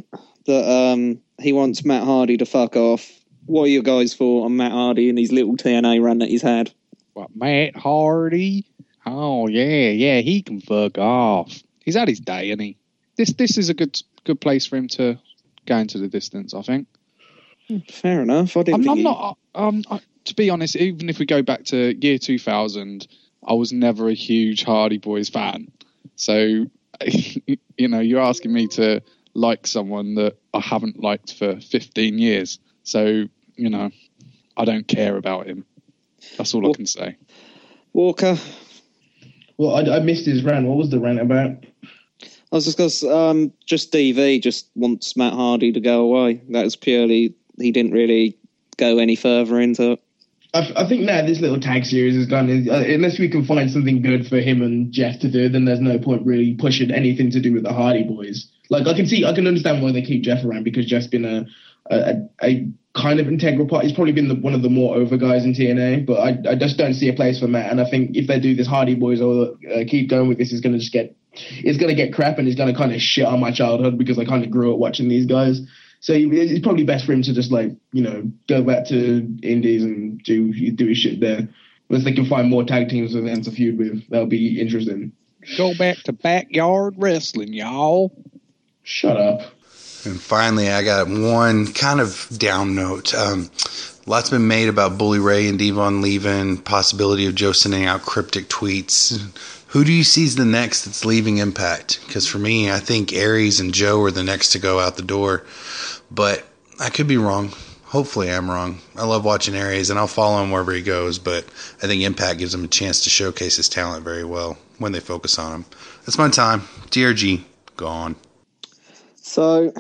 that um, he wants Matt Hardy to fuck off. What are your guys for on Matt Hardy and his little T N A run that he's had? What, Matt Hardy? Oh, yeah, yeah, he can fuck off. He's had his day, hasn't he? This this is a good good place for him to go into the distance, I think. Fair enough. I didn't I'm, think I'm he... not. Um, I, to be honest, even if we go back to year two thousand, I was never a huge Hardy Boys fan. So, you know, you're asking me to like someone that I haven't liked for fifteen years. So, you know, I don't care about him. That's all well, I can say. Walker? Well, I, I missed his rant. What was the rant about? I was just because um, just D V just wants Matt Hardy to go away. That was purely, he didn't really go any further into it. I, I think now this little tag series is done. Uh, unless we can find something good for him and Jeff to do, then there's no point really pushing anything to do with the Hardy Boys. Like, I can see, I can understand why they keep Jeff around, because Jeff's been a a, a kind of integral part. He's probably been the, one of the more over guys in T N A, but I, I just don't see a place for Matt. And I think if they do this Hardy Boys or uh, keep going with this, it's going to just get, it's going to get crap, and it's going to kind of shit on my childhood because I kind of grew up watching these guys. So it's probably best for him to just, like, you know, go back to Indies and do do his shit there. Unless they can find more tag teams for them to feud with, that'll be interesting. Go back to backyard wrestling, y'all. Shut up. And finally, I got one kind of down note. Um, lots been made about Bully Ray and Devon leaving, possibility of Joe sending out cryptic tweets. Who do you see as the next that's leaving Impact? Because for me, I think Aries and Joe are the next to go out the door. But I could be wrong. Hopefully I'm wrong. I love watching Aries, and I'll follow him wherever he goes. But I think Impact gives him a chance to showcase his talent very well when they focus on him. That's my time. D R G, gone. So,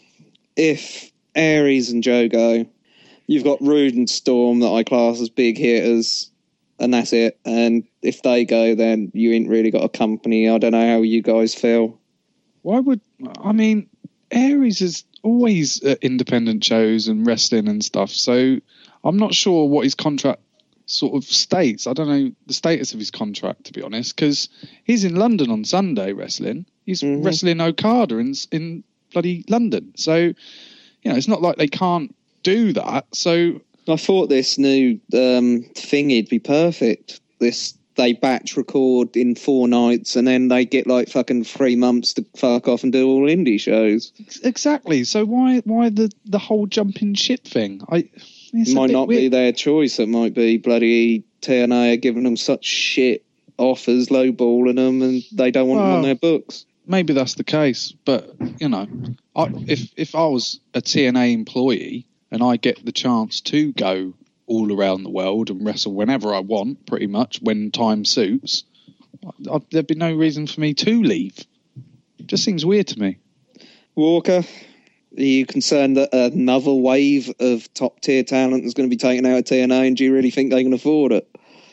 if Aries and Joe go, you've got Rude and Storm that I class as big hitters, and that's it. And if they go, then you ain't really got a company. I don't know how you guys feel. Why would... I mean, Aries is always at independent shows and wrestling and stuff, so I'm not sure what his contract sort of states. I don't know the status of his contract, to be honest, because he's in London on Sunday wrestling. He's mm-hmm. wrestling Okada in, in bloody London. So, you know, it's not like they can't do that. So I thought this new um, thingy'd be perfect. This they batch record in four nights and then they get like fucking three months to fuck off and do all indie shows. Exactly. So why why the, the whole jumping shit thing? I It might not weird. be their choice. It might be bloody T N A are giving them such shit offers, lowballing them, and they don't want well, them on their books. Maybe that's the case, but you know, I, if if I was a T N A employee and I get the chance to go all around the world and wrestle whenever I want, pretty much when time suits, I, there'd be no reason for me to leave. It just seems weird to me. Walker, are you concerned that another wave of top tier talent is going to be taken out of T N A, and do you really think they can afford it?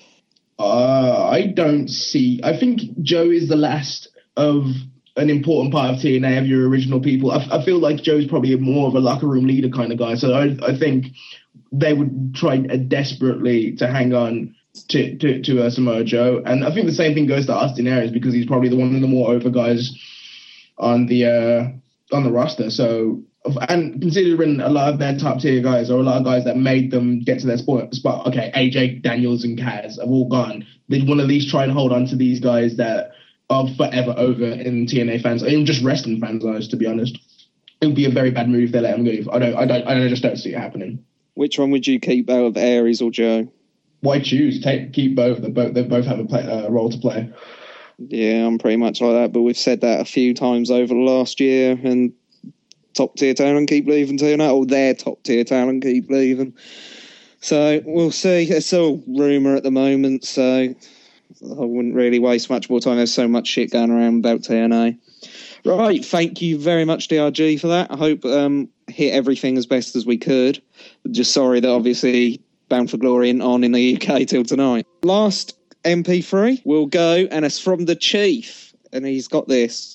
Uh, I don't see. I think Joe is the last of an important part of T N A, of your original people. I, I feel like Joe's probably more of a locker room leader kind of guy. So I, I think they would try desperately to hang on to to, to uh, Samoa Joe. And I think the same thing goes to Austin Aries, because he's probably the one of the more over guys on the uh, on the roster. So, and considering a lot of their top tier guys, or a lot of guys that made them get to their spot, spot okay, A J, Daniels, and Kaz have all gone. They'd want to at least try and hold on to these guys that are forever over in T N A fans, or even just wrestling fans' eyes, to be honest. It would be a very bad move if they let them go. I don't, I don't, I just don't see it happening. Which one would you keep out of Aries or Joe? Why choose? Take, keep both. They both, they both have a play, uh, role to play. Yeah, I'm pretty much like that, but we've said that a few times over the last year, and top tier talent keep leaving T N A, or their top tier talent keep leaving. So we'll see. It's all rumour at the moment, so I wouldn't really waste much more time. There's so much shit going around about T N A. Right, thank you very much, D R G, for that. I hope um, hit everything as best as we could. Just sorry that obviously Bound for Glory isn't on in the U K till tonight. Last M P three will go, and it's from the Chief, and he's got this.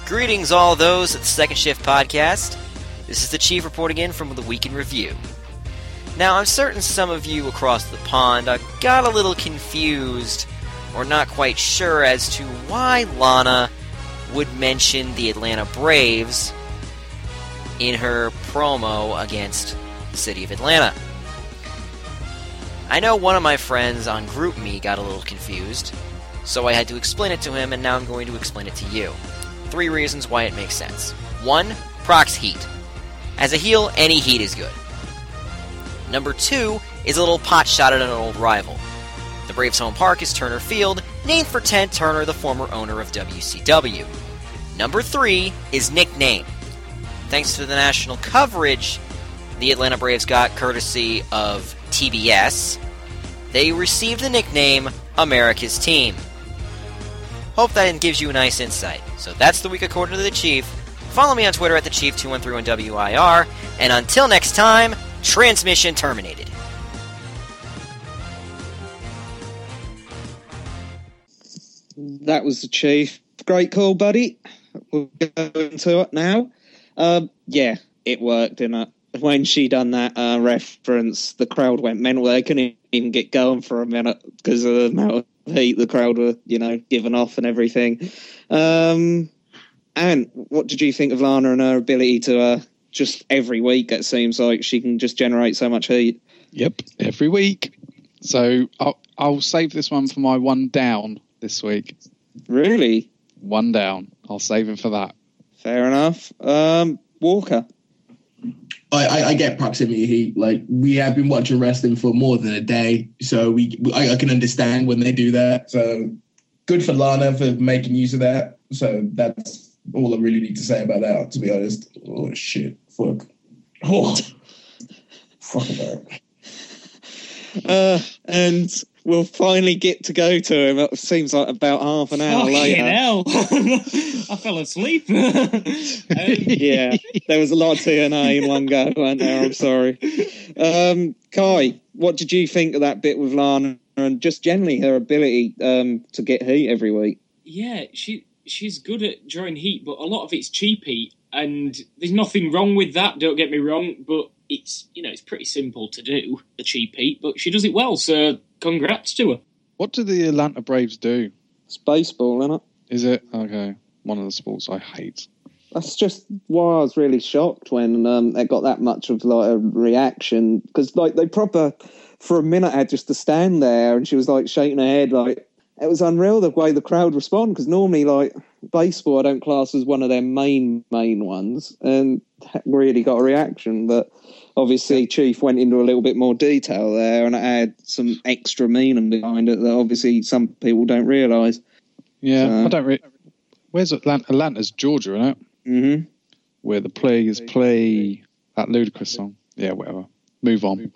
Greetings, all those at the Second Shift Podcast. This is the Chief reporting in from the Week in Review. Now, I'm certain some of you across the pond uh, got a little confused or not quite sure as to why Lana would mention the Atlanta Braves in her promo against the city of Atlanta. I know one of my friends on GroupMe got a little confused, so I had to explain it to him, and now I'm going to explain it to you. Three reasons why it makes sense. One, Proc's heat. As a heel, any heat is good. Number two is a little pot shot at an old rival. The Braves' home park is Turner Field, named for Ted Turner, the former owner of W C W. Number three is nickname. Thanks to the national coverage the Atlanta Braves got courtesy of T B S, they received the nickname America's Team. Hope that gives you a nice insight. So that's the week according to the Chief. Follow me on Twitter at the Chief two one three on W I R, and until next time, transmission terminated. That was the Chief. Great call, buddy. We'll go into it now. Um, yeah, it worked, didn't it? When she done that uh, reference, the crowd went mental. They couldn't even get going for a minute because of the amount of heat the crowd were, you know, giving off and everything. Um, and what did you think of Lana and her ability to uh, just every week, it seems like she can just generate so much heat? Yep, every week. So I'll, I'll save this one for my one down this week. Really? One down. I'll save it for that. Fair enough. Um, Walker? I, I, I get proximity heat. Like, we have been watching wrestling for more than a day, so we I, I can understand when they do that. So good for Lana for making use of that. So that's all I really need to say about that, to be honest. Oh, shit. Fuck. Oh. Fuck that. Uh, and we'll finally get to go to him. It seems like about half an hour Fucking later. hell. I fell asleep. um, yeah, there was a lot of T N A in one go, weren't there? I'm sorry. Um, Kai, what did you think of that bit with Lana and just generally her ability um, to get heat every week? Yeah, she she's good at drawing heat, but a lot of it's cheap heat, and there's nothing wrong with that, don't get me wrong, but it's, you know, it's pretty simple to do, the cheap heat, but she does it well, so congrats to her. What do the Atlanta Braves do? It's baseball, isn't it? Is it? Okay. One of the sports I hate. That's just why I was really shocked when um, it got that much of like a reaction, because like they proper for a minute had just to stand there, and she was like shaking her head. Like, it was unreal the way the crowd responded, because normally like baseball I don't class as one of their main main ones, and really got a reaction. But obviously Chief went into a little bit more detail there, and it had some extra meaning behind it that obviously some people don't realise. Yeah, so. I don't really. Where's Atlanta? Atlanta's Georgia, isn't it? Mm-hmm. Where the players play that ludicrous song. Yeah, whatever. Move on.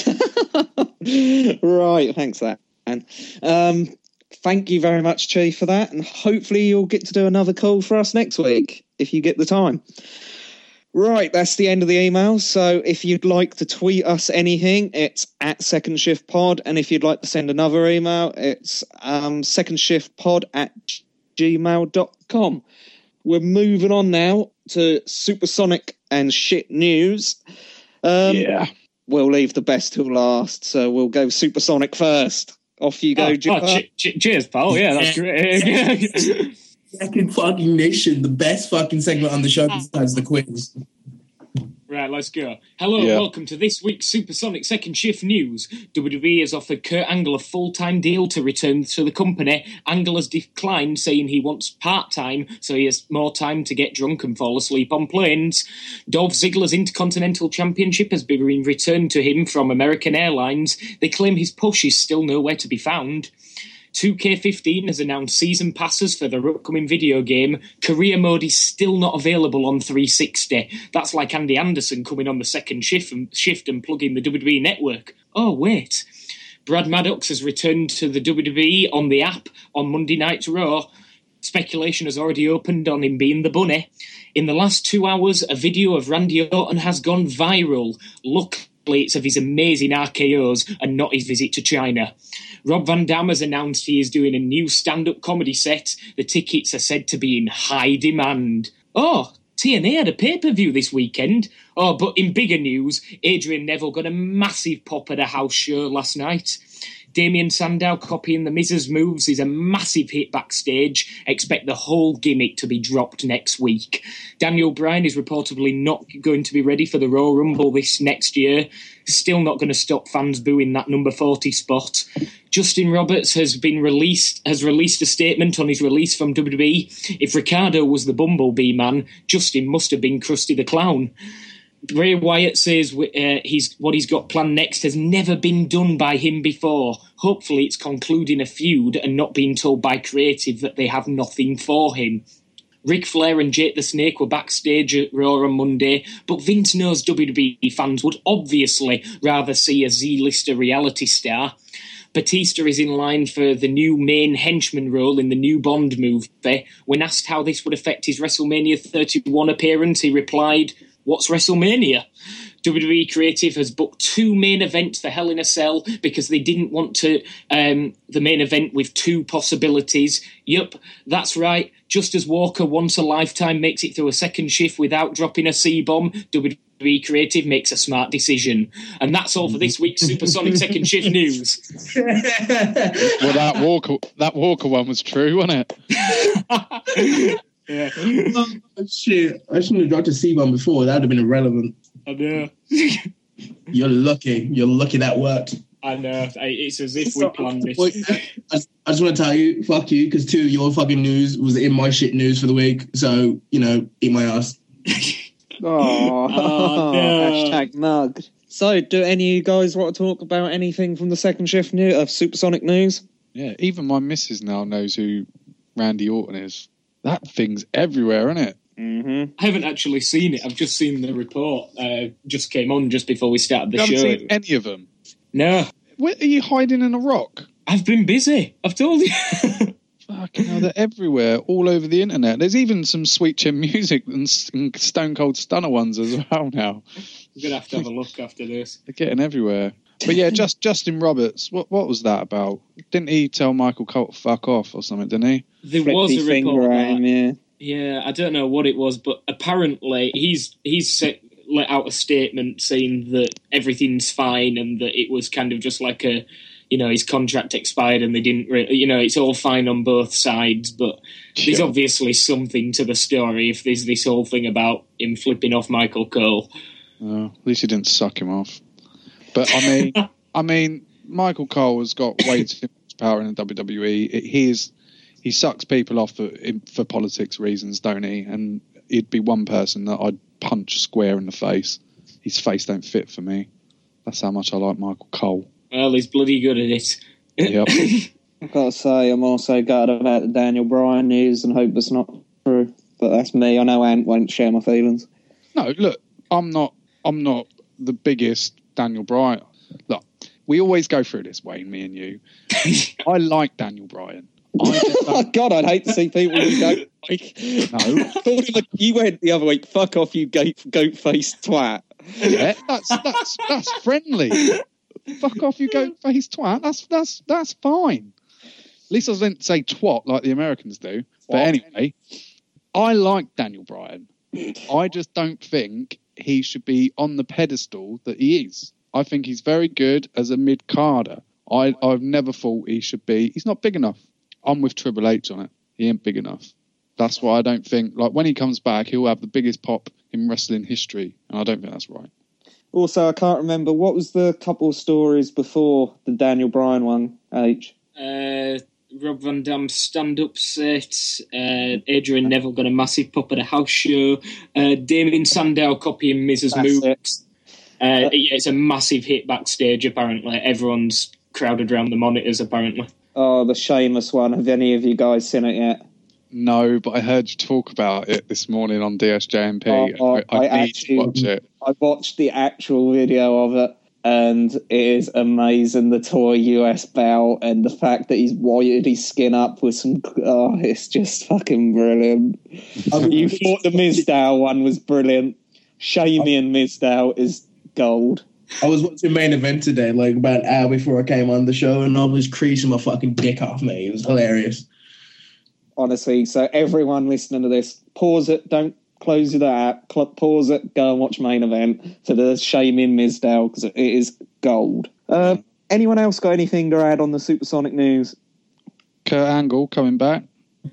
Right, thanks for that, man. Um, thank you very much, Chief, for that, and hopefully you'll get to do another call for us next week, if you get the time. Right, that's the end of the emails, so if you'd like to tweet us anything, it's at Second Shift Pod, and if you'd like to send another email, it's um, secondshiftpod at gmail dot com. We're moving on now to supersonic and shit news. Um, yeah. We'll leave the best till last, so we'll go supersonic first. Off you go, oh, Jim. Oh, ch- ch- cheers, pal. Yeah, that's great. Second fucking nation, the best fucking segment on the show besides the quiz. Right, let's go. Hello, yeah. Welcome to this week's Supersonic Second Shift News. W W E has offered Kurt Angle a full-time deal to return to the company. Angle has declined, saying he wants part-time, so he has more time to get drunk and fall asleep on planes. Dolph Ziggler's Intercontinental Championship has been returned to him from American Airlines. They claim his push is still nowhere to be found. two K fifteen has announced season passes for their upcoming video game. Career mode is still not available on three sixty. That's like Andy Anderson coming on the second shift and, shift and plugging the W W E network. Oh, wait. Brad Maddox has returned to the W W E on the app on Monday Night Raw. Speculation has already opened on him being the bunny. In the last two hours, a video of Randy Orton has gone viral. Look highlights of his amazing R K Os and not his visit to China. Rob Van Dam has announced he is doing a new stand-up comedy set. The tickets are said to be in high demand. Oh, T N A had a pay-per-view this weekend. Oh, but in bigger news, Adrian Neville got a massive pop at a house show last night. Damien Sandow copying the Miz's moves is a massive hit backstage. Expect the whole gimmick to be dropped next week. Daniel Bryan is reportedly not going to be ready for the Royal Rumble this next year. Still not going to stop fans booing that number forty spot. Justin Roberts has been released, has released a statement on his release from W W E. If Ricardo was the Bumblebee man, Justin must have been Krusty the Clown. Bray Wyatt says uh, he's what he's got planned next has never been done by him before. Hopefully it's concluding a feud and not being told by creative that they have nothing for him. Ric Flair and Jake the Snake were backstage at Raw on Monday, but Vince knows W W E fans would obviously rather see a Z-lister reality star. Batista is in line for the new main henchman role in the new Bond movie. When asked how this would affect his WrestleMania thirty-one appearance, he replied, "What's WrestleMania?" W W E Creative has booked two main events for Hell in a Cell because they didn't want to um, the main event with two possibilities. Yup, that's right. Just as Walker once a lifetime makes it through a second shift without dropping a C-bomb, W W E Creative makes a smart decision. And that's all for this week's Supersonic Second Shift news. Well, that Walker, that Walker one was true, wasn't it? Yeah. Oh, shit. I shouldn't have dropped a C-bomb before. That would have been irrelevant. I know. You're lucky. You're lucky that worked. I know. It's as if we planned it. I, I just want to tell you, fuck you, because two, your fucking news was in my shit news for the week. So, you know, eat my ass. Oh, oh no. Hashtag mugged. So, do any of you guys want to talk about anything from the Second Shift new of Supersonic news? Yeah, even my missus now knows who Randy Orton is. That thing's everywhere, isn't it? Mm-hmm. I haven't actually seen it. I've just seen the report. Uh, just came on just before we started the you show. Haven't seen any of them? No. Where are you hiding in a rock? I've been busy. I've told you. Fucking hell, they're everywhere, all over the internet. There's even some Sweet Chin Music and Stone Cold Stunner ones as well now. I'm going to have to have a look after this. They're getting everywhere. But yeah, just Justin Roberts, what what was that about? Didn't he tell Michael Cole to fuck off or something, didn't he? There was a report about, him, yeah. Yeah, I don't know what it was, but apparently he's he's set, let out a statement saying that everything's fine and that it was kind of just like a, you know, his contract expired and they didn't, re- you know, it's all fine on both sides, but sure. There's obviously something to the story if there's this whole thing about him flipping off Michael Cole. Oh, at least he didn't suck him off. But I mean, I mean, Michael Cole has got way too much power in the W W E. It, he is, he sucks people off for, for politics reasons, don't he? And he'd be one person that I'd punch square in the face. His face don't fit for me. That's how much I like Michael Cole. Well, he's bloody good at it. Yep. I've got to say, I'm also gutted about the Daniel Bryan news and hope it's not true. But that's me. I know Ant won't share my feelings. No, look, I'm not. I'm not the biggest Daniel Bryan. Look, we always go through this, Wayne, me and you. I like Daniel Bryan. Oh God, I'd hate to see people who don't like. No, like you went the other week. Fuck off, you goat, goat-faced twat. Yeah, that's that's that's friendly. Fuck off, you goat-faced twat. That's that's that's fine. At least I didn't say twat like the Americans do. But anyway, I like Daniel Bryan. I just don't think he should be on the pedestal that he is. I think he's very good as a mid-carder. I, I've never thought he should be. He's not big enough. I'm with Triple H on it. He ain't big enough. That's why I don't think, like, when he comes back, he'll have the biggest pop in wrestling history. And I don't think that's right. Also, I can't remember, what was the couple of stories before the Daniel Bryan one, H? Uh, Rob Van Dam's stand-up set, uh, Adrian Neville got a massive pop at a house show, uh, Damien Sandow copying Miz's moves. Uh, yeah, it's a massive hit backstage, apparently. Everyone's crowded around the monitors, apparently. Oh, the Sheamus one. Have any of you guys seen it yet? No, but I heard you talk about it this morning on D S J M P. Oh, oh, I, I, I need actually, to watch it. I watched the actual video of it, and it is amazing. The toy U S belt and the fact that he's wired his skin up with some... Oh, it's just fucking brilliant. You thought the Mizdow one was brilliant. Shamian Mizdow is gold. I was watching Main Event today, like about an hour before I came on the show, and I was creasing my fucking dick off, mate. It was hilarious. Honestly, so everyone listening to this, pause it, don't close the app, pause it, go and watch Main Event for the shaming Mizdow, because it is gold. Uh, anyone else got anything to add on the Supersonic news? Kurt Angle coming back.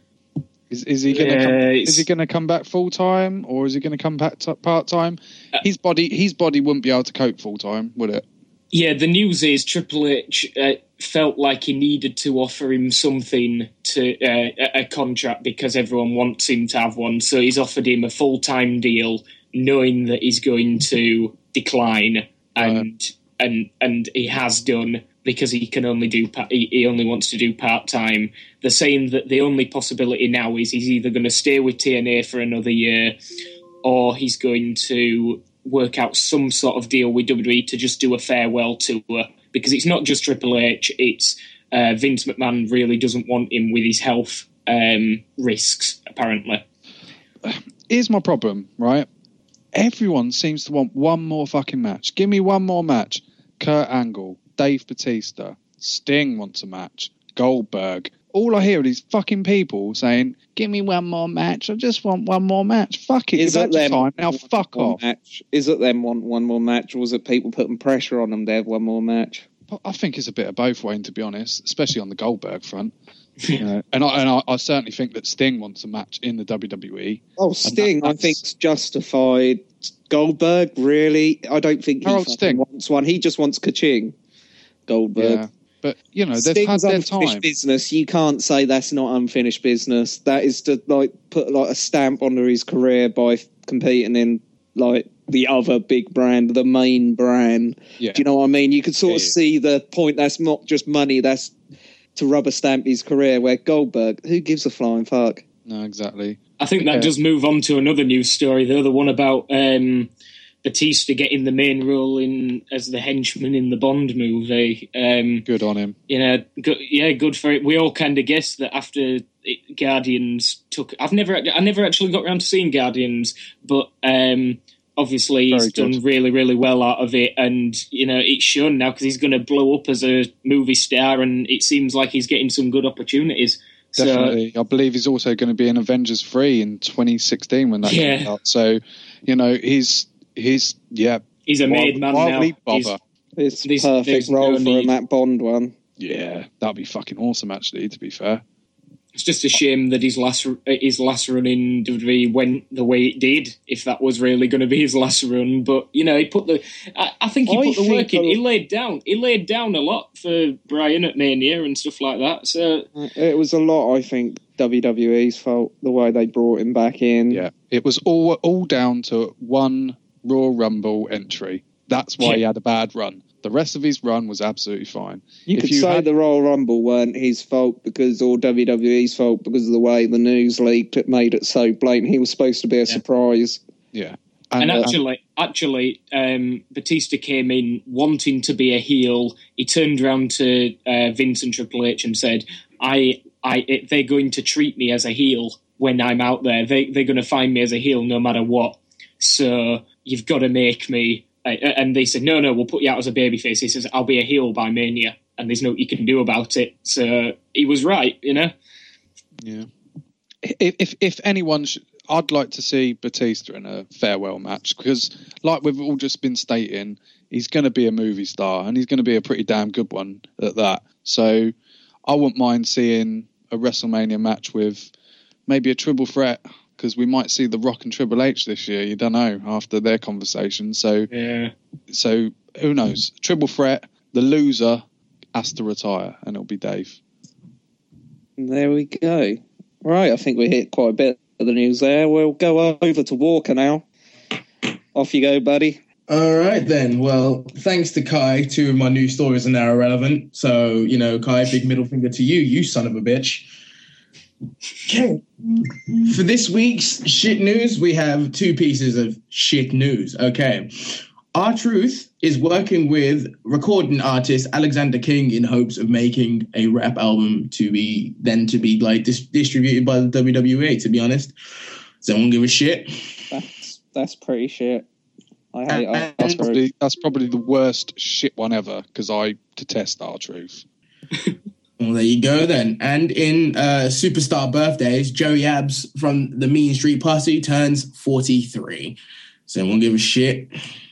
Is, is he going to Yeah, come, it's- is he going to come back full time, or is he going to come back t- part time? His body his body wouldn't be able to cope full time, would it? Yeah, the news is Triple H uh, felt like he needed to offer him something to uh, a a contract because everyone wants him to have one. So he's offered him a full time deal, knowing that he's going to decline, and uh, and and he has done because he can only do pa- he, he only wants to do part time. They're saying that the only possibility now is he's either going to stay with T N A for another year, or he's going to work out some sort of deal with W W E to just do a farewell tour, because it's not just Triple H, it's uh, Vince McMahon really doesn't want him with his health um, risks, apparently. Here's my problem, right? Everyone seems to want one more fucking match. Give me one more match. Kurt Angle, Dave Bautista, Sting wants a match, Goldberg. All I hear are these fucking people saying, give me one more match. I just want one more match. Fuck it. Is Give it that them time. Now want fuck one off. Match? Is it them want one more match, or was it people putting pressure on them to have one more match? I think it's a bit of both, Wayne, to be honest, especially on the Goldberg front. You know, and I, and I, I certainly think that Sting wants a match in the W W E. Oh, Sting, I think's justified. Goldberg, really? I don't think he Harold fucking Sting. wants one. He just wants ka-ching. Goldberg. Yeah. But, you know, they've Sting's had their unfinished time. business. You can't say that's not unfinished business. That is to like put like a stamp under his career by f- competing in like the other big brand, the main brand. Yeah. Do you know what I mean? You could sort Yeah, of yeah. see the point. That's not just money. That's to rubber stamp his career. Where Goldberg, who gives a flying fuck? No, exactly. I think that Yeah. does move on to another news story, though, the one about um, Batista getting the main role in as the henchman in the Bond movie. Um, Good on him. you know, good, yeah, good for it. We all kind of guessed that after it, Guardians took. I've never, I never actually got around to seeing Guardians, but um, obviously he's Very done good. really, really well out of it, and you know it's shown now because he's going to blow up as a movie star, and it seems like he's getting some good opportunities. Definitely. I believe he's also going to be in Avengers three in twenty sixteen when that Yeah. comes out. So, you know, he's, he's yeah. So he's a made man now. wildly He's- bother. It's There's- perfect there's role no for need. him, that Bond one. Yeah, that'd be fucking awesome, actually, to be fair. It's just a shame that his last his last run in W W E went the way it did. If that was really going to be his last run, but you know, he put the. I, I think he I put the think work in. a- He laid down. He laid down a lot for Brian at Mania and stuff like that. So It was a lot, I think, W W E's fault, the way they brought him back in. Yeah, it was all all down to one Royal Rumble entry. That's why he had a bad run. The rest of his run was absolutely fine. You If could you say had- the Royal Rumble weren't his fault because, or W W E's fault because of the way the news leaked. It made it so blatant. He was supposed to be a surprise. Yeah. and, uh, actually, actually, um, Batista came in wanting to be a heel. He turned around to uh, Vince and Triple H and said, "I, I, it, they're going to treat me as a heel when I'm out there. They, they're going to find me as a heel no matter what. So you've got to make me." Uh, and they said, "No, no, we'll put you out as a babyface." He says, "I'll be a heel by Mania, and there's no you can do about it." So he was right, you know. Yeah. If if, if anyone, sh- I'd like to see Batista in a farewell match because, like we've all just been stating, he's going to be a movie star and he's going to be a pretty damn good one at that. So I wouldn't mind seeing a WrestleMania match with maybe a triple threat because we might see The Rock and Triple H this year. You don't know after their conversation. So Yeah. so who knows? Triple threat. The loser has to retire, and it'll be Dave. There we go. Right, I think we hit quite a bit of the news there. We'll go over to Walker now. Off you go, buddy. All right, then. Well, thanks to Kai, two of my news stories are now irrelevant. So, you know, Kai, big middle finger to you, you son of a bitch. Okay. For this week's shit news, we have two pieces of shit news. Okay. R-Truth is working with recording artist Alexander King in hopes of making a rap album to be then to be like dis- distributed by the W W E, to be honest. Does anyone give a shit? That's, that's pretty shit. I hate And- That's probably, that's probably the worst shit one ever because I detest R-Truth. Well, there you go then. And in uh, superstar birthdays, Joey Abs from the Mean Street Posse turns forty-three. So won't give a shit.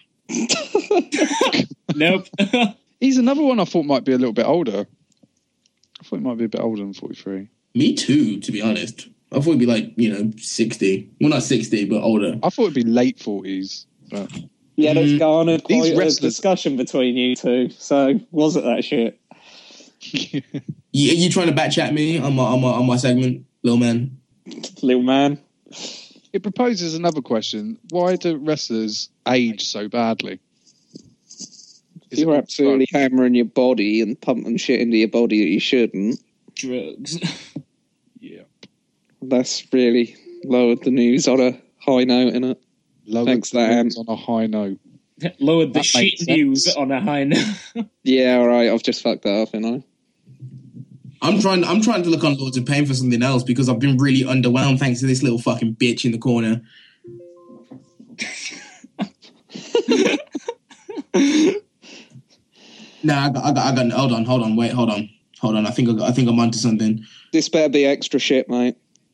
Nope. He's another one I thought might be a little bit older. I thought he might be a bit older than forty-three. Me too, to be honest. I thought it'd be like, you know, sixty. Well, not sixty, but older. I thought it'd be late forties. But... Yeah, that's Mm. garnered These quite a wrestlers- discussion between you two. So, was it that shit? You, are you trying to back chat me on my, on my, on my segment, little man? Little man. It proposes another question. Why do wrestlers age so badly? Is You're it- absolutely hammering your body and pumping shit into your body that you shouldn't. Drugs. Yeah. That's really lowered the news on a high note, innit? Lowered Thanks, the Dan. news on a high note. Lowered the That shit makes sense. news on a high note. Yeah, all right. I've just fucked that up, innit? I'm trying. I'm trying to look on Lords of Pain for something else because I've been really underwhelmed thanks to this little fucking bitch in the corner. Nah, I got, I got, I got. Hold on, hold on, wait, hold on, hold on. I think, I, got, I think I'm onto something. This better be extra shit, mate.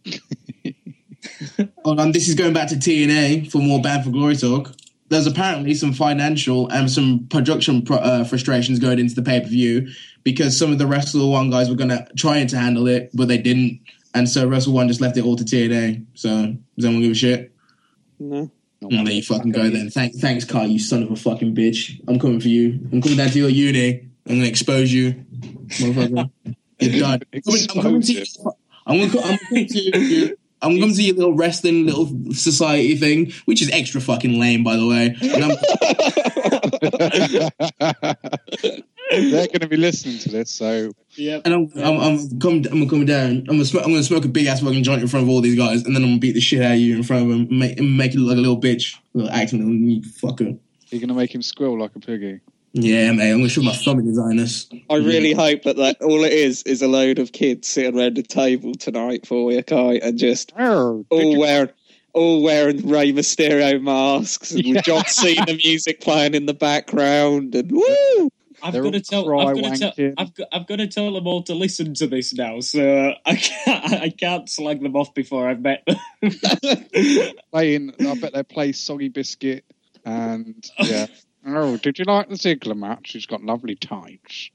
Hold on, this is going back to T N A for more Band for Glory talk. There's apparently some financial and some production pro, uh, frustrations going into the pay per view because some of the Wrestle One guys were gonna try to handle it, but they didn't, and so Wrestle One just left it all to T N A. So does anyone give a shit? No. Well, there you fucking go then. Thank, thanks, Carl, you son of a fucking bitch. I'm coming for you. I'm coming down to your uni. I'm gonna expose you, motherfucker. You're done. I'm coming, I'm coming to you. I'm gonna, I'm coming to you. I'm coming to your little wrestling little society thing, which is extra fucking lame, by the way. And They're going to be listening to this, so Yep. And I'm, I'm, I'm, coming, I'm coming down. I'm gonna, smoke, I'm gonna smoke a big ass fucking joint in front of all these guys, and then I'm gonna beat the shit out of you in front of them, and make, and make you look like a little bitch, a little acting little me fucker. you're going to make him squeal like a piggy. Yeah, mate. I'm gonna shove my thumb in his anus. I really hope that, that all it is is a load of kids sitting around the table tonight for you, Kai, and just Oh, all wearing all wearing Rey Mysterio masks and with John Cena music playing in the background, and woo! I've They're got to all tell. cry I've got to tell. wanking. I've got. I've got to tell them all to listen to this now. So I can't. I can't slag them off before I've met them. Playing, I bet they play Soggy Biscuit, and yeah. Oh, did you like the Ziggler match? He's got lovely tights.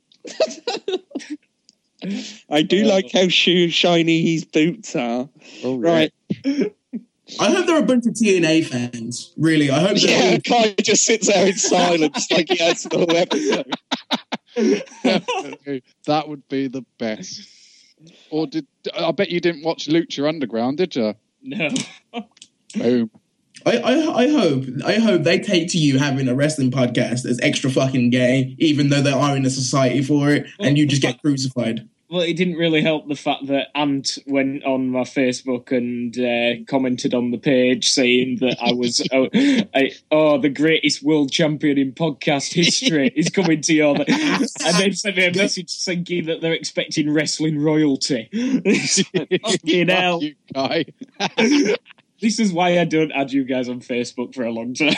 I do like how shoe shiny his boots are. Oh, Right. I hope there are a bunch of T N A fans. Really, I hope. Yeah, Yeah. Kai just sits there in silence like he has the whole episode. Definitely. That would be the best. Or did I bet you didn't watch Lucha Underground, did you? No. Boom. I, I, I hope I hope they take to you having a wrestling podcast as extra fucking gay, even though they are in a society for it, and you just get crucified. Well, it didn't really help the fact that Ant went on my Facebook and uh, commented on the page saying that I was oh, I, oh the greatest world champion in podcast history is coming to your, and then sent me a message thinking that they're expecting wrestling royalty. Fucking hell. You guy. This is why I don't add you guys on Facebook for a long time.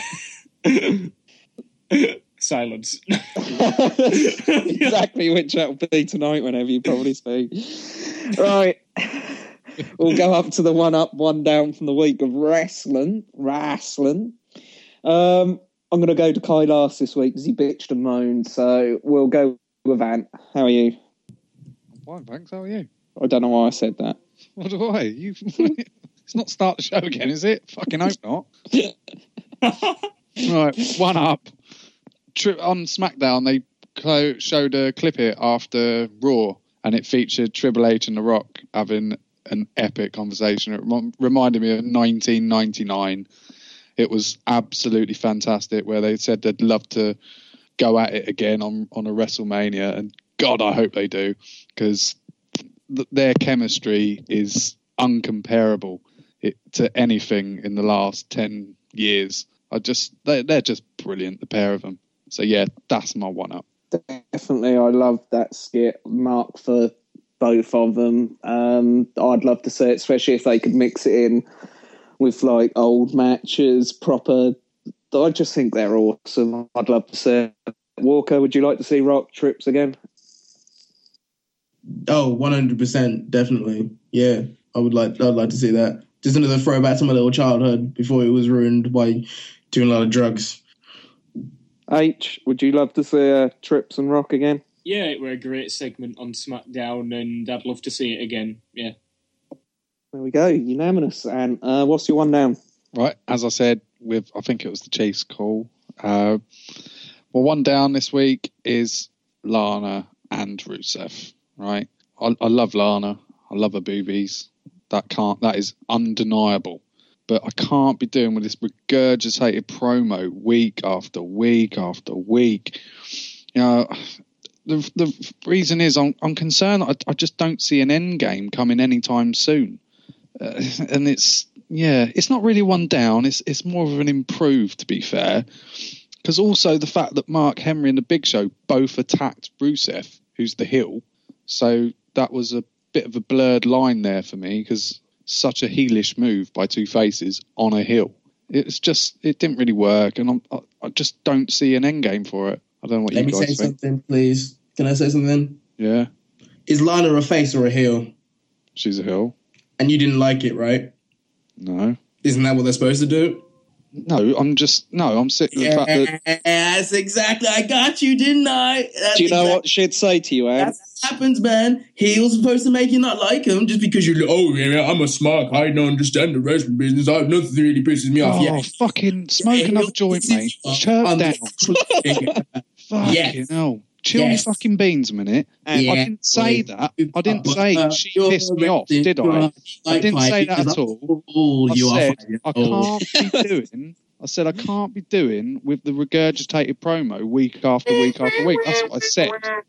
Silence. Exactly which that'll be tonight whenever you probably speak. Right. We'll go up to the one up, one down from the week of wrestling. Wrestling. Um, I'm going to go to Kai last this week because he bitched and moaned. So we'll go with Ant. How are you? Fine, thanks. How are you? I don't know why I said that. What do I? You. It's not start the show again, is it? Fucking hope not. Right, one up. Tri- on SmackDown, they clo- showed a clip here after Raw, and it featured Triple H and The Rock having an epic conversation. It rem- reminded me of nineteen ninety-nine. It was absolutely fantastic, where they said they'd love to go at it again on, on a WrestleMania, and God, I hope they do, because th- their chemistry is uncomparable it, to anything in the last ten years. I just they, they're just brilliant, the pair of them. So yeah, that's my one up. Definitely, I love that skit. Mark for both of them. Um, I'd love to see it, especially if they could mix it in with like old matches, proper I just think they're awesome. I'd love to see it. Walker, would you like to see Rock Trips again? Oh, one hundred percent, definitely. Yeah, I would like. I'd like to see that. Just another throwback to my little childhood before it was ruined by doing a lot of drugs. H, would you love to see uh, Trips and Rock again? Yeah, it were a great segment on SmackDown, and I'd love to see it again. Yeah. There we go, unanimous. And uh, what's your one down? Right, as I said, with I think it was the Chiefs call. Uh, well, one down this week is Lana and Rusev. Right, I, I love Lana. I love her boobies. That can't. That is undeniable. But I can't be doing with this regurgitated promo week after week after week. You know, the the reason is I'm I'm concerned. I, I just don't see an end game coming anytime soon. Uh, and it's yeah, it's not really one down. It's it's more of an improve, to be fair. Because also the fact that Mark Henry and the Big Show both attacked Rusev, who's the heel. So that was a bit of a blurred line there for me, because such a heelish move by two faces on a heel. It's just, it didn't really work, and I'm, I, I just don't see an end game for it. I don't know what Let you guys me say think. something, please. Can I say something? Yeah. Is Lana a face or a heel? She's a heel. And you didn't like it, right? No. Isn't that what they're supposed to do? No, I'm just, no, I'm sick of the fact that... That's exactly, I got you, didn't I? That's Do you know exactly, what she'd say to you, Ed? That happens, man. Heel's supposed to make you not like him just because you're, oh, yeah, I'm a smart guy, I don't understand the wrestling business. I have nothing that really pisses me off. Oh, yeah. fucking smoke Yeah, another joint, mate. Chirp down. Fucking Yes. hell. Chill Yes. your fucking beans a minute. Yeah. I didn't say that. I didn't say Uh, she pissed me off, did I? I didn't say that at all. Oh, I you said are I can't be doing. I said I can't be doing with the regurgitated promo week after week after week. That's what I said.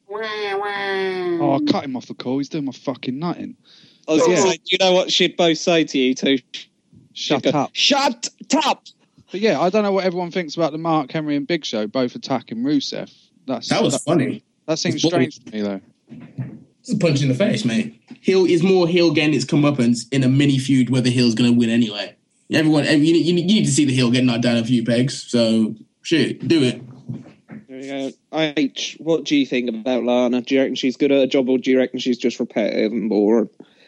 Oh, I cut him off the call. He's doing my fucking nutting. I was But going to yeah. say, do you know what she'd both say to you two? Shut She'd go, up. Shut up! But yeah, I don't know what everyone thinks about the Mark Henry and Big Show both attacking Rusev. That's That was that, funny. That seems It's funny. strange to me, though. It's a punch in the face, mate. Heel is more heel getting its comeuppance in a mini feud where the heel's going to win anyway. Everyone, every, you, you, you need to see the heel get knocked down a few pegs. So, shit, do it. There you go. H, what do you think about Lana? Do you reckon she's good at her job, or do you reckon she's just repetitive and boring?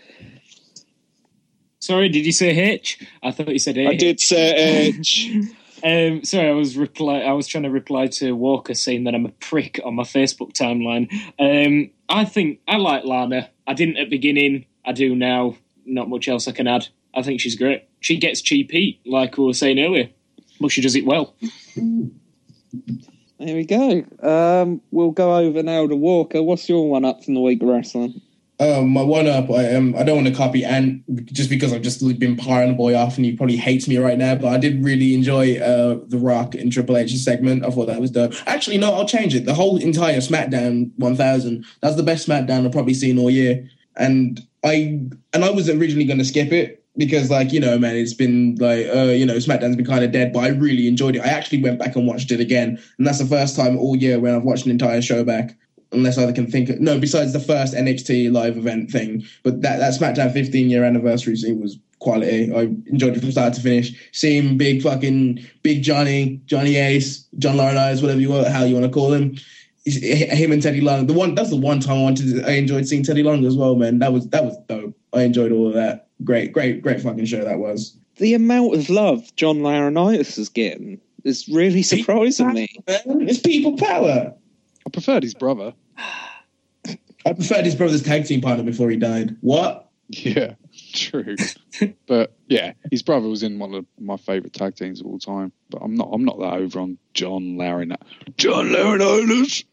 Sorry, did you say H? I thought you said H. I did say H. Um, sorry, I was reply. I was trying to reply to Walker saying that I'm a prick on my Facebook timeline. Um, I think I like Lana. I didn't at the beginning. I do now. Not much else I can add. I think she's great. She gets cheap heat, like we were saying earlier, but she does it well. There we go. Um, we'll go over now to Walker. What's your one up from the week of wrestling? Um, my one up, I um, I don't want to copy Ant just because I've just been powering the boy off and he probably hates me right now, but I did really enjoy uh, The Rock and Triple H's segment. I thought that was dope. Actually, no, I'll change it. The whole entire SmackDown one thousand, that's the best SmackDown I've probably seen all year. And I and I was originally going to skip it because, like, you know, man, it's been like, uh, you know, SmackDown's been kind of dead, but I really enjoyed it. I actually went back and watched it again, and that's the first time all year when I've watched an entire show back. Unless I can think of, no, besides the first N X T live event thing. But that, that SmackDown fifteen year anniversary scene was quality. I enjoyed it from start to finish. Seeing big fucking, big Johnny, Johnny Ace, John Laurinaitis, whatever you want, how you want to call him. Him and Teddy Long. The one, that's the one time I wanted to, I enjoyed seeing Teddy Long as well, man. That was, that was dope. I enjoyed all of that. Great, great, great fucking show that was. The amount of love John Laurinaitis is getting is really surprising me. Man, it's people power. I preferred his brother. I preferred his brother's tag team partner before he died. What? Yeah, true. But yeah, his brother was in one of my favourite tag teams of all time. But I'm not. I'm not that over on John Laurinaitis. John Laurinaitis.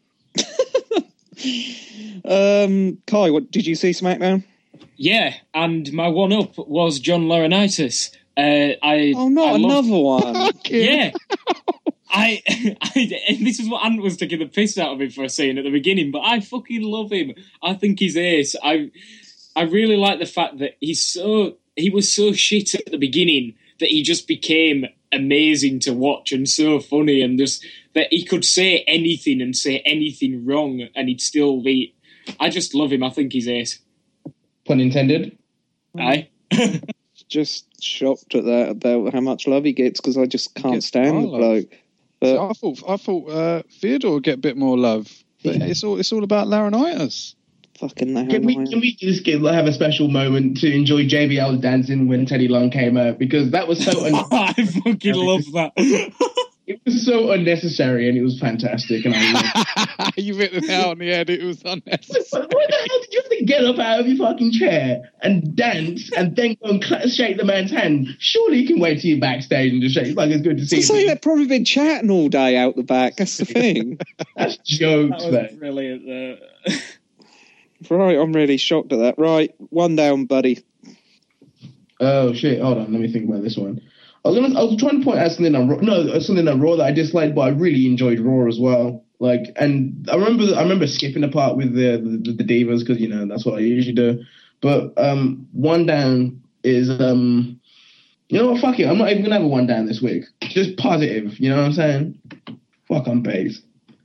um, Kai, what did you see SmackDown? Yeah, and my one up was John Laurinaitis. Uh, I oh, not I another loved, one. Yeah. I, I, and this is what Ant was taking the piss out of him for saying at the beginning, but I fucking love him. I think he's ace. I, I really like the fact that he's so, he was so shit at the beginning that he just became amazing to watch and so funny, and just that he could say anything and say anything wrong and he'd still be. I just love him. I think he's ace. Pun intended. Aye. just shocked at that about how much love he gets because I just can't stand the bloke. But so I thought I thought uh, Theodore would get a bit more love, but yeah. it's all it's all about Laurinaitis. Fucking Laurinaitis. Can we can we just give, have a special moment to enjoy J B L's dancing when Teddy Long came out because that was so. Un- I fucking love that. It was so unnecessary and it was fantastic. And I you hit the nail on the head. It was unnecessary. What the hell did you have to get up out of your fucking chair and dance and then go and cl- shake the man's hand? Surely you can wait till you're backstage and just shake. It's like it's good to see. It's like they've probably been chatting all day out the back. That's the thing. That's jokes, that was man. Brilliant. Uh... Right, I'm really shocked at that. Right, one down, buddy. Oh shit! Hold on, let me think about this one. I was gonna, I was trying to point out something on Raw, no, something on Raw that I disliked, but I really enjoyed Raw as well. Like, and I remember, I remember skipping the part with the the, the divas because you know that's what I usually do. But um, one down is um, you know what? Fuck it, I'm not even gonna have a one down this week. Just positive, you know what I'm saying? Fuck on base.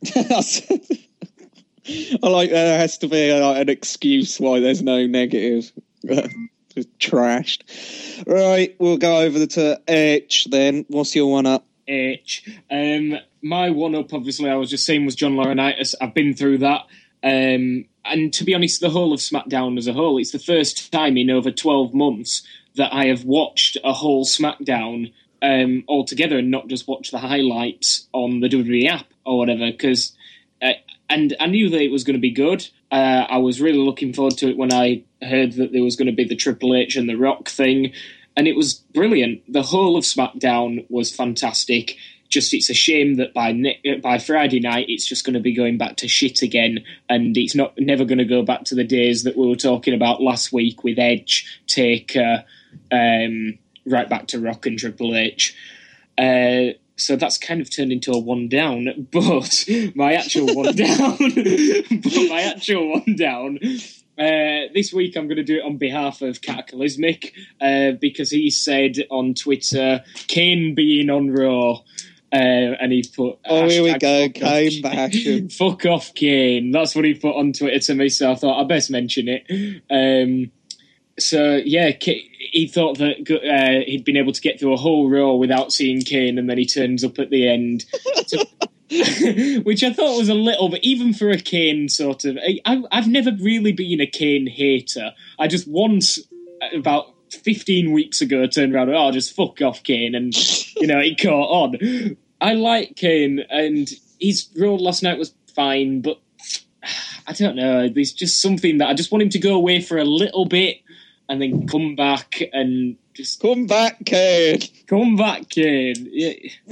I like there has to be a, like, an excuse why there's no negative. Just trashed. Right, we'll go over to H then. What's your one up? H. Um, my one up, obviously, I was just saying was John Laurinaitis. I've been through that. Um, and to be honest, the whole of SmackDown as a whole, it's the first time in over twelve months that I have watched a whole SmackDown um, altogether and not just watched the highlights on the W W E app or whatever. Because, uh, and I knew that it was going to be good. Uh, I was really looking forward to it when I heard that there was going to be the Triple H and the Rock thing, and it was brilliant. The whole of SmackDown was fantastic. Just it's a shame that by ne- by Friday night it's just going to be going back to shit again, and it's not never going to go back to the days that we were talking about last week with Edge, Taker, um, right back to Rock and Triple H. Uh, So that's kind of turned into a one down, but my actual one down, but my actual one down, uh, this week I'm going to do it on behalf of Cataclysmic, uh, because he said on Twitter, Kane being on Raw, uh, and he put... Oh, here we go, Kane bashing. Fuck off, Kane. That's what he put on Twitter to me, so I thought I'd best mention it. Um, so, yeah, K- he thought that uh, he'd been able to get through a whole Raw without seeing Kane, and then he turns up at the end, to, which I thought was a little bit, even for a Kane sort of. I, I've never really been a Kane hater. I just once, about fifteen weeks ago, turned around and, oh, just fuck off, Kane, and, you know, it caught on. I like Kane, and his role last night was fine, but I don't know, there's just something that I just want him to go away for a little bit, and then come back and just... Come back, Kane! Come back, Kane! Yeah.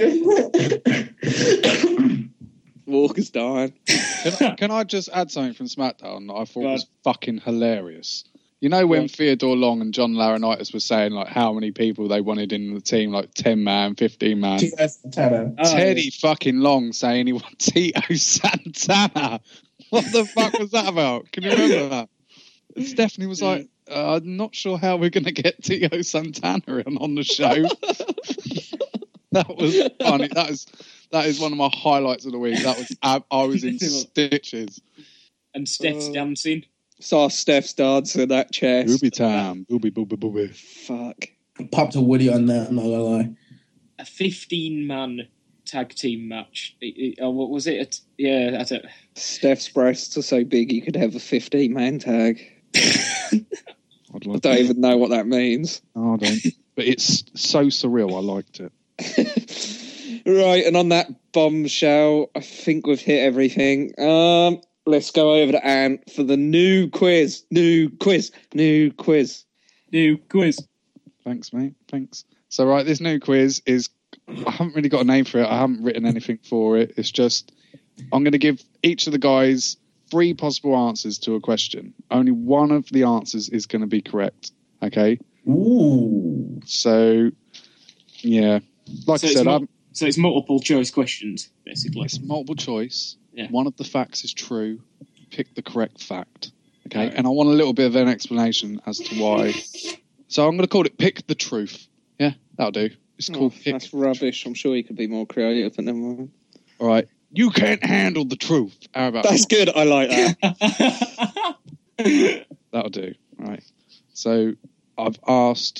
Walker's dying. Can I, can I just add something from SmackDown that I thought was fucking hilarious? You know when yeah. Theodore Long and John Laurinaitis were saying like how many people they wanted in the team, like ten man, fifteen man? Santana. Oh, Teddy yeah. fucking Long saying he wants Tito Santana. What the fuck was that about? Can you remember that? Stephanie was like, Uh, I'm not sure how we're going to get Tito Santana on, on the show. That was funny. That is that is one of my highlights of the week. That was I, I was in stitches. And Steph's uh, dancing. Saw Steph's dancing that chest. Booby time, booby booby booby. Fuck. Popped a Woody on that. I'm not gonna lie. A fifteen man tag team match. It, it, oh, what was it? Yeah, that's it. Steph's breasts are so big you could have a fifteen man tag. I don't that. even know what that means. Oh, I don't. But it's so surreal. I liked it. Right, and on that bombshell, I think we've hit everything. Um, let's go over to Ant for the new quiz. New quiz. New quiz. New quiz. Thanks, mate. Thanks. So, right, this new quiz is... I haven't really got a name for it. I haven't written anything for it. It's just... I'm going to give each of the guys... three possible answers to a question. Only one of the answers is going to be correct. Okay? Ooh. So, yeah. Like so I said, mo- I'm, so it's multiple choice questions, basically. It's multiple choice. Yeah. One of the facts is true. Pick the correct fact. Okay? Right. And I want a little bit of an explanation as to why. So I'm going to call it Pick the Truth. Yeah, that'll do. It's called oh, Pick That's rubbish. I'm sure you could be more creative, but never mind. All right. You can't handle the truth. How about That's that? good. I like that. That'll do. Right. So I've asked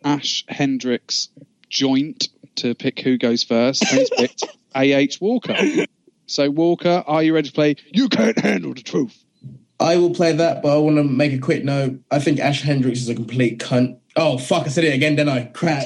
Ash Hendricks joint to pick who goes first, and he's picked A H Walker. So, Walker, are you ready to play You Can't Handle the Truth? I will play that, but I want to make a quick note. I think Ash Hendricks is a complete cunt. Oh, fuck, I said it again, didn't I? Crap.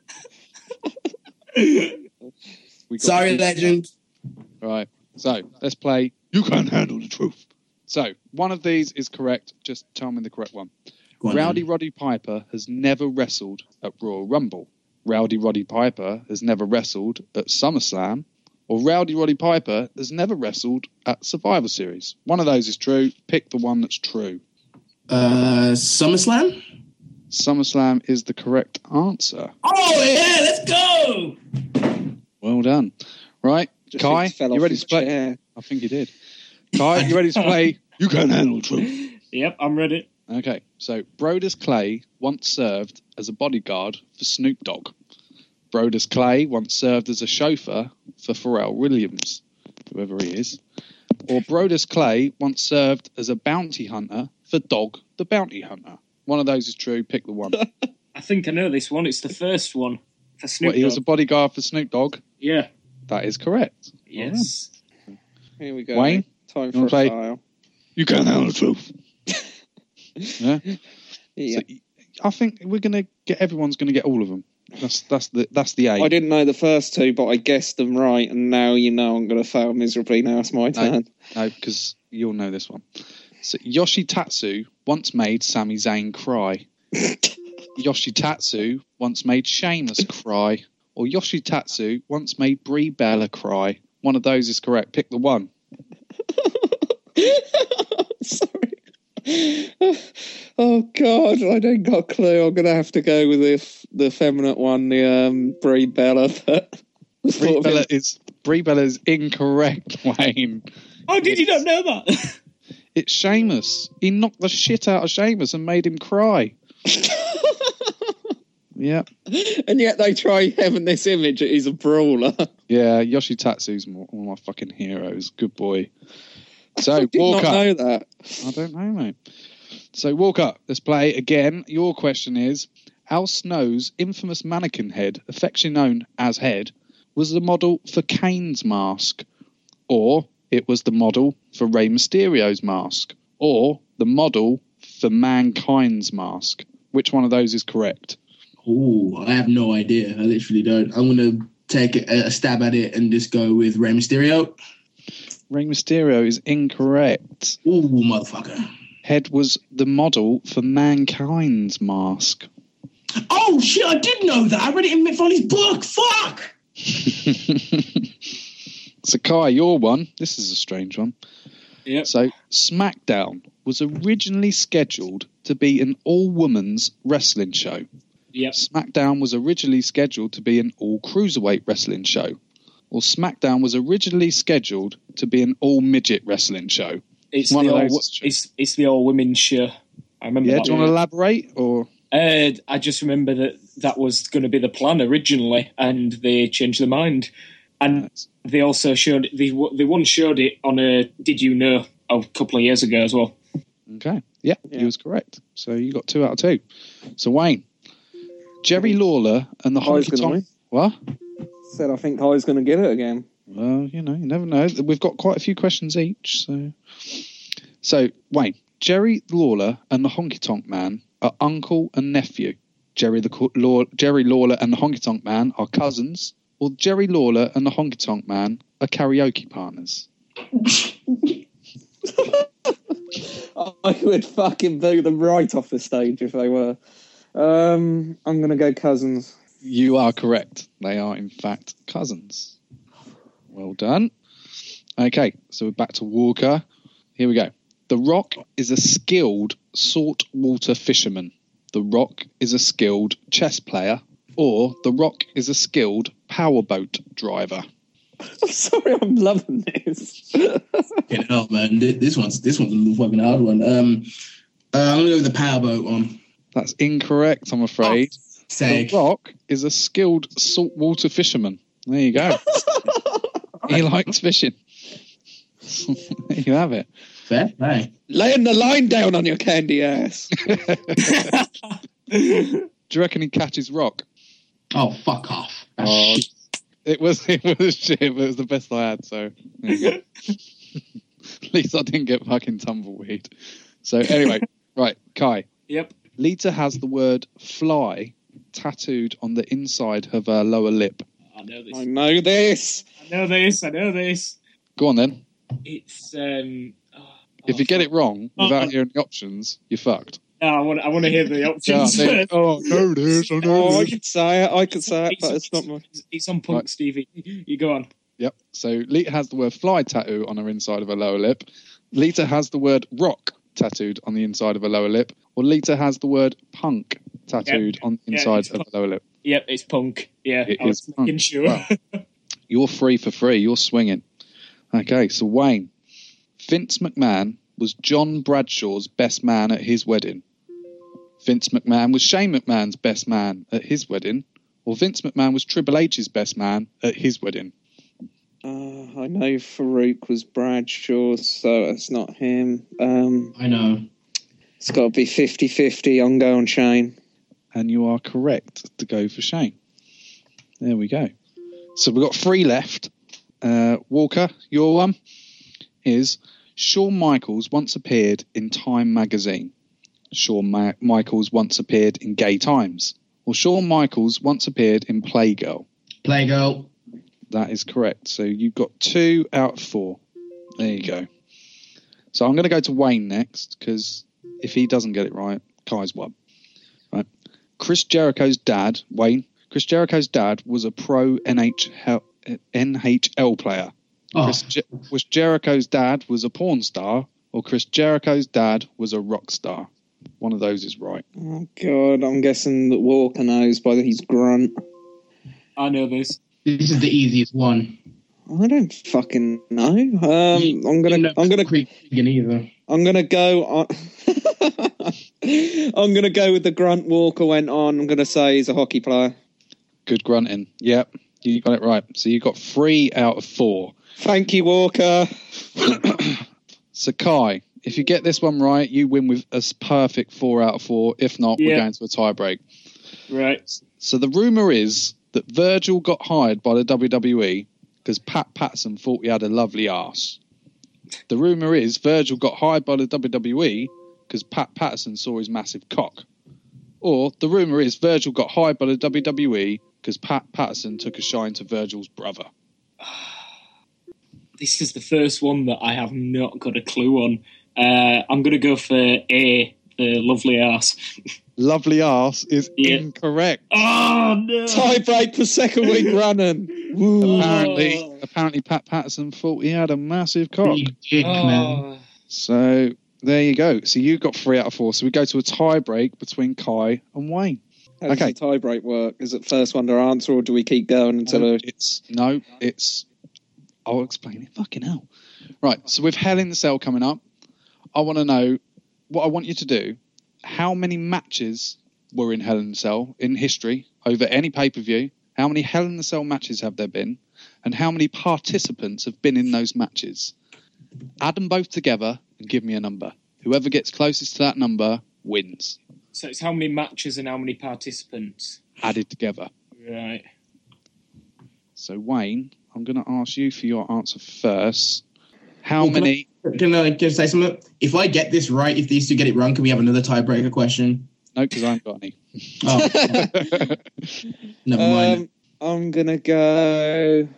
Sorry, legend. Right, so let's play You Can't Handle the Truth. So, one of these is correct. Just tell me the correct one. On, Rowdy man. Roddy Piper has never wrestled at Royal Rumble. Rowdy Roddy Piper has never wrestled at SummerSlam. Or Rowdy Roddy Piper has never wrestled at Survivor Series. One of those is true. Pick the one that's true. Uh, SummerSlam? SummerSlam is the correct answer. Oh, yeah, let's go! Well done. Right, Just Kai, fell you off ready his to play? chair. I think you did. Kai, you ready to play You Can't Handle the Truth? Yep, I'm ready. Okay, so Brodus Clay once served as a bodyguard for Snoop Dogg. Brodus Clay once served as a chauffeur for Pharrell Williams, whoever he is. Or Brodus Clay once served as a bounty hunter for Dog the Bounty Hunter. One of those is true. Pick the one. I think I know this one. It's the first one for Snoop What, he Dogg. was a bodyguard for Snoop Dogg? Yeah. That is correct. Yes. Here we go. Wayne, Time you for a wanna play? file. You can't handle the truth. Yeah. Yeah. So, I think we're gonna get. Everyone's gonna get all of them. That's that's the that's the aim. I didn't know the first two, but I guessed them right, and now you know I'm going to fail miserably. Now it's my turn. No, no, because you'll know this one. So Yoshitatsu once made Sami Zayn cry. Yoshitatsu once made Sheamus cry. Or Yoshitatsu once made Brie Bella cry. One of those is correct. Pick the one. Sorry. Oh God, I don't got a clue. I'm going to have to go with the the effeminate one, the um, Brie Bella. But Brie Bella is Brie Bella is incorrect, Wayne. Oh, did you not know that? It's Sheamus. He knocked the shit out of Sheamus and made him cry. Yeah. And yet they try having this image that he's a brawler. Yeah, Yoshitatsu's one of my fucking heroes. Good boy. So, I did Walker. not know that. I don't know, mate. So, Walker, let's play again. Your question is, Al Snow's infamous mannequin head, affectionately known as Head, was the model for Kane's mask, or it was the model for Rey Mysterio's mask, or the model for Mankind's mask. Which one of those is correct? Oh, I have no idea. I literally don't. I'm going to take a, a stab at it and just go with Rey Mysterio. Rey Mysterio is incorrect. Ooh, motherfucker. Head was the model for Mankind's mask. Oh, shit, I did know that. I read it in Mick Foley's book. Fuck! So, Kai, your one. This is a strange one. Yep. So, SmackDown was originally scheduled to be an all-women's wrestling show. Yep. SmackDown was originally scheduled to be an all-cruiserweight wrestling show. Or SmackDown was originally scheduled to be an all-midget wrestling show. It's one the of all, those. it's it's the all women's show. I remember. Yeah, that do you want to one. elaborate? Or Uh, I just remember that that was going to be the plan originally, and they changed their mind. And Nice. they also showed they they once showed it on a Did You Know a couple of years ago as well. Okay. Yeah, Yeah. he was correct. So you got two out of two. So Wayne, Jerry Lawler and the I was Honky gonna Tonk. win. What? Said I think I was going to get it again. Well, you know, you never know. We've got quite a few questions each. So, so Wayne, Jerry Lawler and the Honky Tonk Man are uncle and nephew. Jerry the Co- Law- Jerry Lawler and the Honky Tonk Man are cousins, or Jerry Lawler and the Honky Tonk Man are karaoke partners. I would fucking boo them right off the stage if they were. Um, I'm going to go cousins. You are correct. They are, in fact, cousins. Well done. Okay, so we're back to Walker. Here we go. The Rock is a skilled saltwater fisherman. The Rock is a skilled chess player. Or The Rock is a skilled powerboat driver. I'm sorry, I'm loving this. Get it up, man. This this one's this one's a fucking hard one. Um, uh, I'm gonna go with the powerboat one. That's incorrect, I'm afraid. Oh, sake. The Rock is a skilled saltwater fisherman. There you go. He likes fishing. There you have it. Fair play. Laying the line down on your candy ass. Do you reckon he catches Rock? Oh, fuck off. That's Oh, shit. it was it was shit, but it was the best I had. So there you go. At least I didn't get fucking tumbleweed. So anyway, right, Kai. Yep. Lita has the word "fly" tattooed on the inside of her lower lip. I know this. I know this. I know this. I know this. Go on then. It's um. Oh, If you get it wrong without Oh. hearing the options, you're fucked. no, I want. I want to hear the options. Yeah, they- oh, no, this, I know Oh, I this. could say it. I could say it, but it's not my. It's on Punk, Right. Stevie. You go on. Yep. So Lita has the word "fly" tattoo on her inside of her lower lip. Lita has the word "rock" tattooed on the inside of her lower lip. Or Lita has the word "punk" tattooed Yep. on the Yeah, inside it's of her lower lip. Yep, it's Punk. Yeah, It I was is making Punk. sure. Wow. You're free for free. You're swinging. Okay, so Wayne. Vince McMahon was John Bradshaw's best man at his wedding. Vince McMahon was Shane McMahon's best man at his wedding. Or Vince McMahon was Triple H's best man at his wedding. Uh, I know Farouk was Bradshaw, so it's not him. Um, I know. it's got to be fifty-fifty. I'm going Shane. And you are correct to go for Shane. There we go. So we've got three left. Uh, Walker, your one is Shawn Michaels once appeared in Time magazine. Shawn Ma- Michaels once appeared in Gay Times. Or Shawn Michaels once appeared in Playgirl. Playgirl. That is correct. So you got two out of four. There you go. So I'm going to go to Wayne next, because if he doesn't get it right, Kai's won. Right. Chris Jericho's dad, Wayne, Chris Jericho's dad was a pro N H L, N H L player. Oh. Chris Je- was Jericho's dad was a porn star, or Chris Jericho's dad was a rock star. One of those is right. Oh, God. I'm guessing that Walker knows by his grunt. I know this. This is the easiest one. I don't fucking know. Um, I'm gonna, I'm gonna, either. I'm gonna go on. I'm gonna go with the grunt Walker went on. I'm gonna say he's a hockey player. Good grunting. Yep, you got it right. So you got three out of four. Thank you, Walker. So Kai, if you get this one right, you win with a perfect four out of four. If not, Yeah. we're going to a tie break. Right. So the rumour is that Virgil got hired by the W W E because Pat Patterson thought he had a lovely arse. The rumour is Virgil got hired by the W W E because Pat Patterson saw his massive cock. Or the rumour is Virgil got hired by the W W E because Pat Patterson took a shine to Virgil's brother. This is the first one that I have not got a clue on. Uh, I'm going to go for A, the lovely arse. Lovely arse is Yeah. incorrect. Oh, no. Tie break for second week running. Woo. Apparently, Oh. apparently Pat Patterson thought he had a massive cock. Big dick, man. Oh. So there you go. So you got three out of four. So we go to a tie break between Kai and Wayne. How does Okay. the tie break work? Is it first one to answer, or do we keep going until No, a... it's no, it's. I'll explain it. Fucking hell. Right. So with Hell in the Cell coming up, I want to know what I want you to do. How many matches were in Hell in the Cell in history over any pay per view? How many Hell in the Cell matches have there been, and how many participants have been in those matches? Add them both together and give me a number. Whoever gets closest to that number wins. So it's how many matches and how many participants? Added together. Right. So Wayne, I'm going to ask you for your answer first. How Well, can many? I, can I just say something? If I get this right, if these two get it wrong, can we have another tiebreaker question? No, because I haven't got any. Oh, never mind. Um, I'm going to go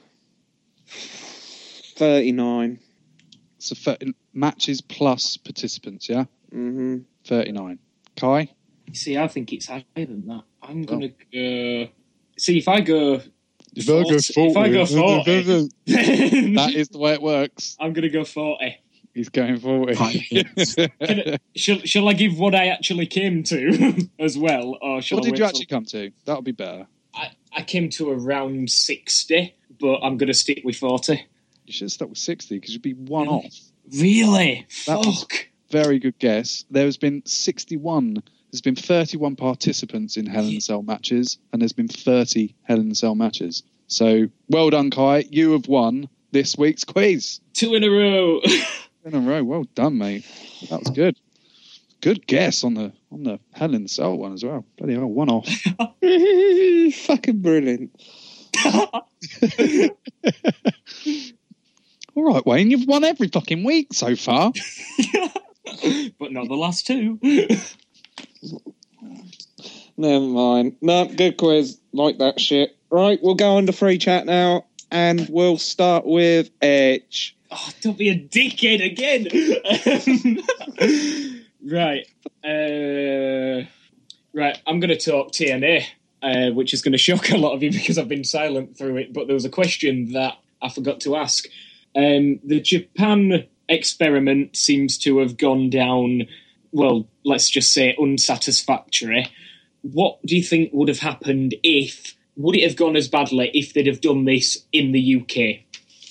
thirty-nine. So thirty matches plus participants, yeah? Mm-hmm. thirty-nine. Kai? See, I think it's higher than that. I'm going to go... See, if I go... If I go If I go forty, then That is the way it works. I'm going to go forty. He's going forward. Can I, shall, shall I give what I actually came to as well? Or shall What I did wait you till- actually come to? That'll be better. I, I came to around sixty, but I'm going to stick with forty. You should have stuck with sixty because you'd be one Really? off. Really? That was Fuck. very good guess. There has been sixty-one. There's been thirty-one participants in Hell in the Cell matches, and there's been thirty Hell in the Cell matches. So well done, Kai. You have won this week's quiz. Two in a row. In a row. Well done, mate. That was good. Good guess on the on the Hell in the Cell one as well. Bloody hell, one off. Fucking brilliant. All right, Wayne, you've won every fucking week so far. But not the last two. Never mind. No, good quiz. Like that shit. Right, we'll go on to free chat now, and we'll start with Edge. Oh, don't be a dickhead again. um, right. Uh, right, I'm going to talk T N A, uh, which is going to shock a lot of you because I've been silent through it, but there was a question that I forgot to ask. Um, the Japan experiment seems to have gone down, well, let's just say unsatisfactory. What do you think would have happened if, would it have gone as badly if they'd have done this in the U K?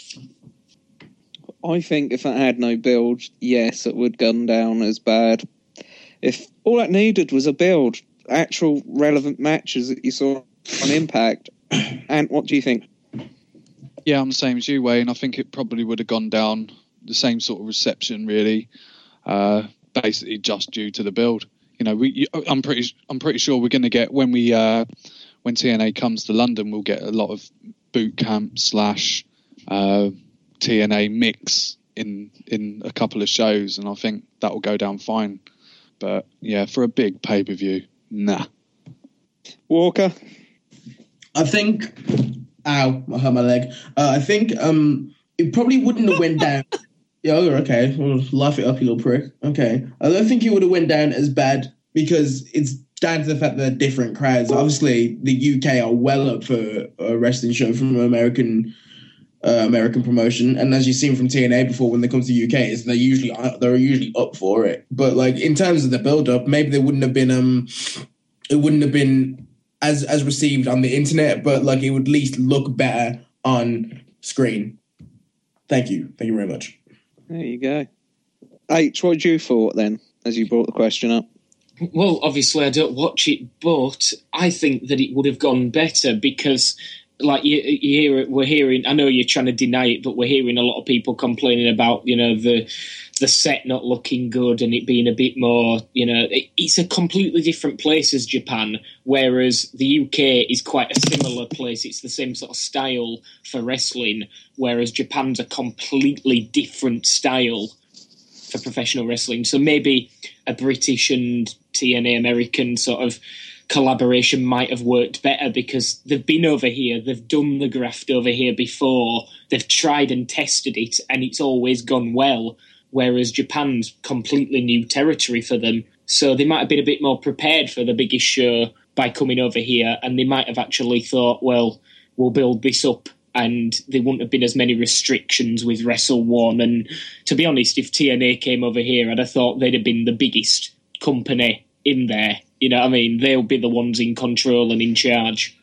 I think if it had no build, yes, it would gone down as bad. If all it needed was a build, actual relevant matches that you saw on Impact. And what do you think? Yeah, I'm the same as you, Wayne. I think it probably would have gone down the same sort of reception, really. Uh, basically, just due to the build. You know, we. I'm pretty. I'm pretty sure we're going to get when we uh, when T N A comes to London, we'll get a lot of boot camp slash uh, T N A mix in in a couple of shows, and I think that will go down fine. But yeah, for a big pay per view, nah. Walker, I think. Ow! I hurt my leg. Uh, I think um, it probably wouldn't have went down. Yeah, you're okay. Well, laugh it up, you little prick. Okay. I don't think it would have went down as bad because it's down to the fact that they're different crowds. Obviously, the U K are well up for a wrestling show from an American uh, American promotion, and as you've seen from T N A before, when they come to the U K, is they're usually they're usually up for it. But like in terms of the build up, maybe they wouldn't have been um, it wouldn't have been as as received on the internet, but like it would at least look better on screen. Thank you. Thank you very much. There you go. H, what did you thought then, as you brought the question up? Well, obviously I don't watch it, but I think that it would have gone better because, like, you, you hear it, we're hearing, I know you're trying to deny it, but we're hearing a lot of people complaining about, you know, the the set not looking good and it being a bit more, you know, it, it's a completely different place as Japan, whereas the U K is quite a similar place. It's the same sort of style for wrestling, whereas Japan's a completely different style for professional wrestling. So maybe a British and T N A American sort of collaboration might have worked better because they've been over here, they've done the graft over here before, they've tried and tested it, and it's always gone well. Whereas Japan's completely new territory for them. So they might have been a bit more prepared for the biggest show by coming over here, and they might have actually thought, well, we'll build this up, and there wouldn't have been as many restrictions with Wrestle One. And to be honest, if T N A came over here, I'd have thought they'd have been the biggest company in there. You know what I mean? They'll be the ones in control and in charge.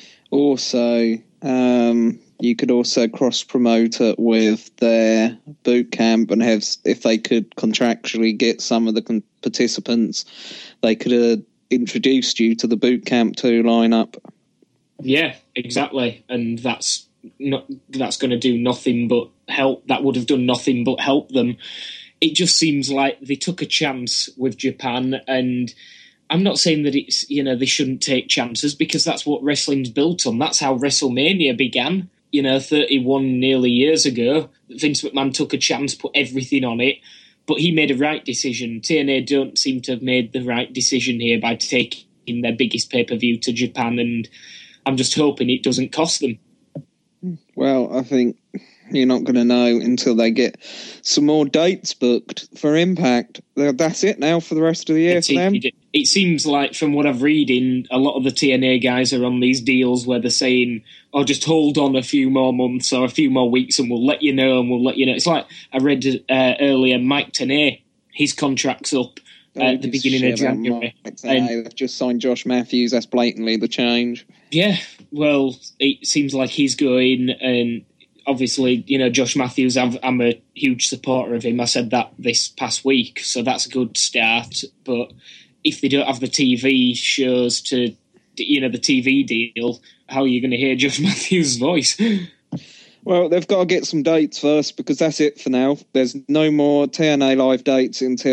Also, um, you could also cross-promote it with their boot camp and have, if they could contractually get some of the con- participants, they could have introduced you to the boot camp two lineup. Yeah, exactly. And that's not, that's going to do nothing but help. That would have done nothing but help them. It just seems like they took a chance with Japan, and I'm not saying that it's, you know, they shouldn't take chances because that's what wrestling's built on. That's how WrestleMania began. You know, thirty-one nearly years ago, Vince McMahon took a chance, put everything on it, but he made a right decision. T N A don't seem to have made the right decision here by taking their biggest pay-per-view to Japan, and I'm just hoping it doesn't cost them. Well, I think you're not going to know until they get some more dates booked for Impact. That's it now for the rest of the year for them. It, it seems like, from what I've read, a lot of the T N A guys are on these deals where they're saying, oh, just hold on a few more months or a few more weeks and we'll let you know and we'll let you know. It's like I read uh, earlier, Mike Tenay, his contract's up uh, at the beginning of January. And they've just signed Josh Matthews. That's blatantly the change. Yeah, well, it seems like he's going, and obviously, you know, Josh Matthews, I've, I'm a huge supporter of him. I said that this past week, so that's a good start. But if they don't have the T V shows to, you know, the T V deal, how are you going to hear Josh Matthews' voice? Well, they've got to get some dates first because that's it for now. There's no more T N A live dates until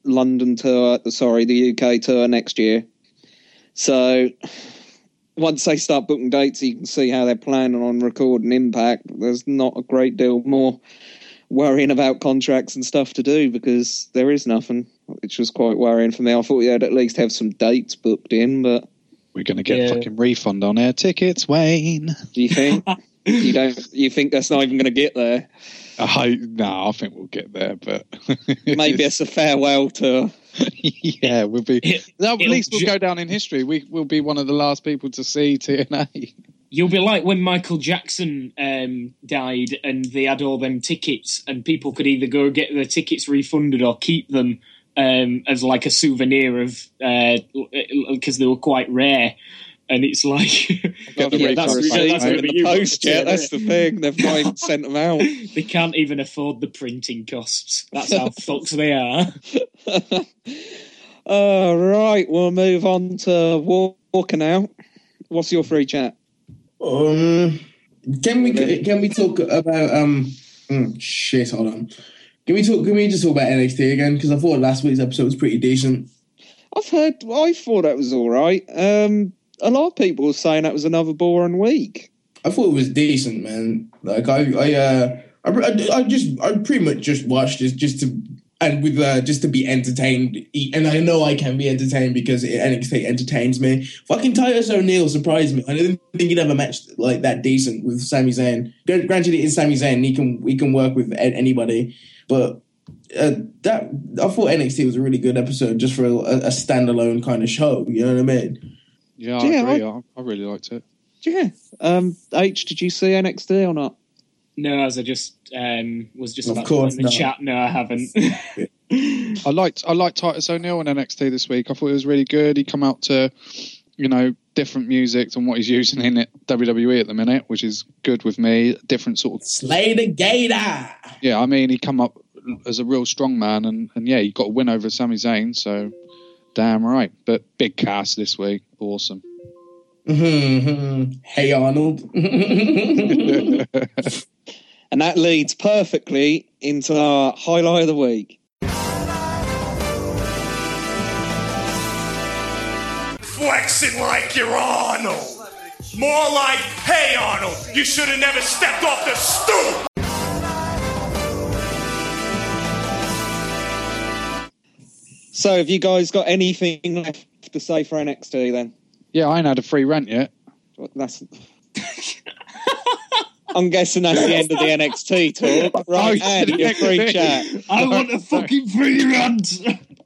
London tour, sorry, the U K tour next year. So once they start booking dates, you can see how they're planning on recording Impact. There's not a great deal more worrying about contracts and stuff to do because there is nothing, which was quite worrying for me. I thought we had at least have some dates booked in, but we're going to get yeah. a fucking refund on air tickets, Wayne. Do you think? you don't? You think that's not even going to get there? I no, I think we'll get there, but maybe it's a farewell tour. Yeah, we'll be. It, at least we'll ju- go down in history. We will be one of the last people to see T N A. You'll be like when Michael Jackson um, died and they had all them tickets and people could either go get their tickets refunded or keep them um, as like a souvenir of because uh, they were quite rare. And it's like get the yeah, that's, that's, that's in the post yet. That's the thing. They've not even sent them out. They can't even afford the printing costs. That's how fucked they are. All right, we'll move on to Walker now. What's your free chat? Um, can we can we talk about um? Mm, shit, hold on. Can we talk? Can we just talk about N X T again? Because I thought last week's episode was pretty decent. I've heard. I thought that was all right. Um, a lot of people were saying that was another boring week. I thought it was decent, man. Like I, I, uh, I, I, I just, I pretty much just watched it just to. And with uh, just to be entertained, and I know I can be entertained because N X T entertains me. Fucking Titus O'Neil surprised me. I didn't think he'd ever matched like that decent with Sami Zayn. Granted, it is Sami Zayn; he can he can work with anybody. But uh, that I thought N X T was a really good episode, just for a, a standalone kind of show. You know what I mean? Yeah, I yeah, agree. I, I, I really liked it. Yeah. Um, H, did you see N X T or not? No, as I just um, was just of about course to put in the not. chat. No, I haven't. I liked I liked Titus O'Neil in N X T this week. I thought it was really good. He come out to, you know, different music than what he's using in it W W E at the minute, which is good with me. Different sort of Slay the Gator. Yeah, I mean, he come up as a real strong man, and, and yeah, he got a win over Sami Zayn. So damn right. But big cast this week, awesome. Mm-hmm. Hey Arnold. And that leads perfectly into our highlight of the week. Flexing like you're Arnold. More like, hey Arnold, you should have never stepped off the stoop. So have you guys got anything left to say for N X T then? Yeah, I ain't had a free rent yet. That's... I'm guessing that's the end of the N X T talk. Right, and your free chat. I want a fucking free rant.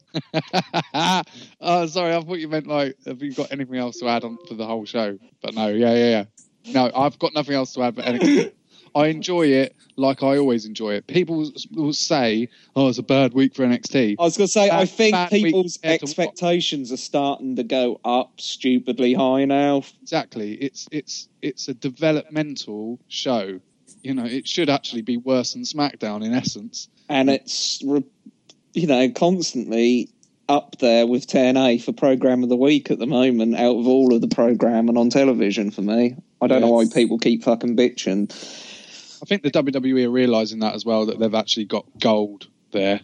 Oh, sorry, I thought you meant like, have you got anything else to add on for the whole show? But no, yeah, yeah, yeah. No, I've got nothing else to add for N X T. I enjoy it like I always enjoy it. People will say, oh, it's a bad week for N X T. I was going to say, bad, I think people's expectations are starting to go up stupidly high now. Exactly. It's it's it's a developmental show. You know, it should actually be worse than SmackDown in essence. And it's, you know, constantly up there with T N A for Programme of the Week at the moment, out of all of the programming on television for me. I don't yes. know why people keep fucking bitching. I think the W W E are realising that as well, that they've actually got gold there.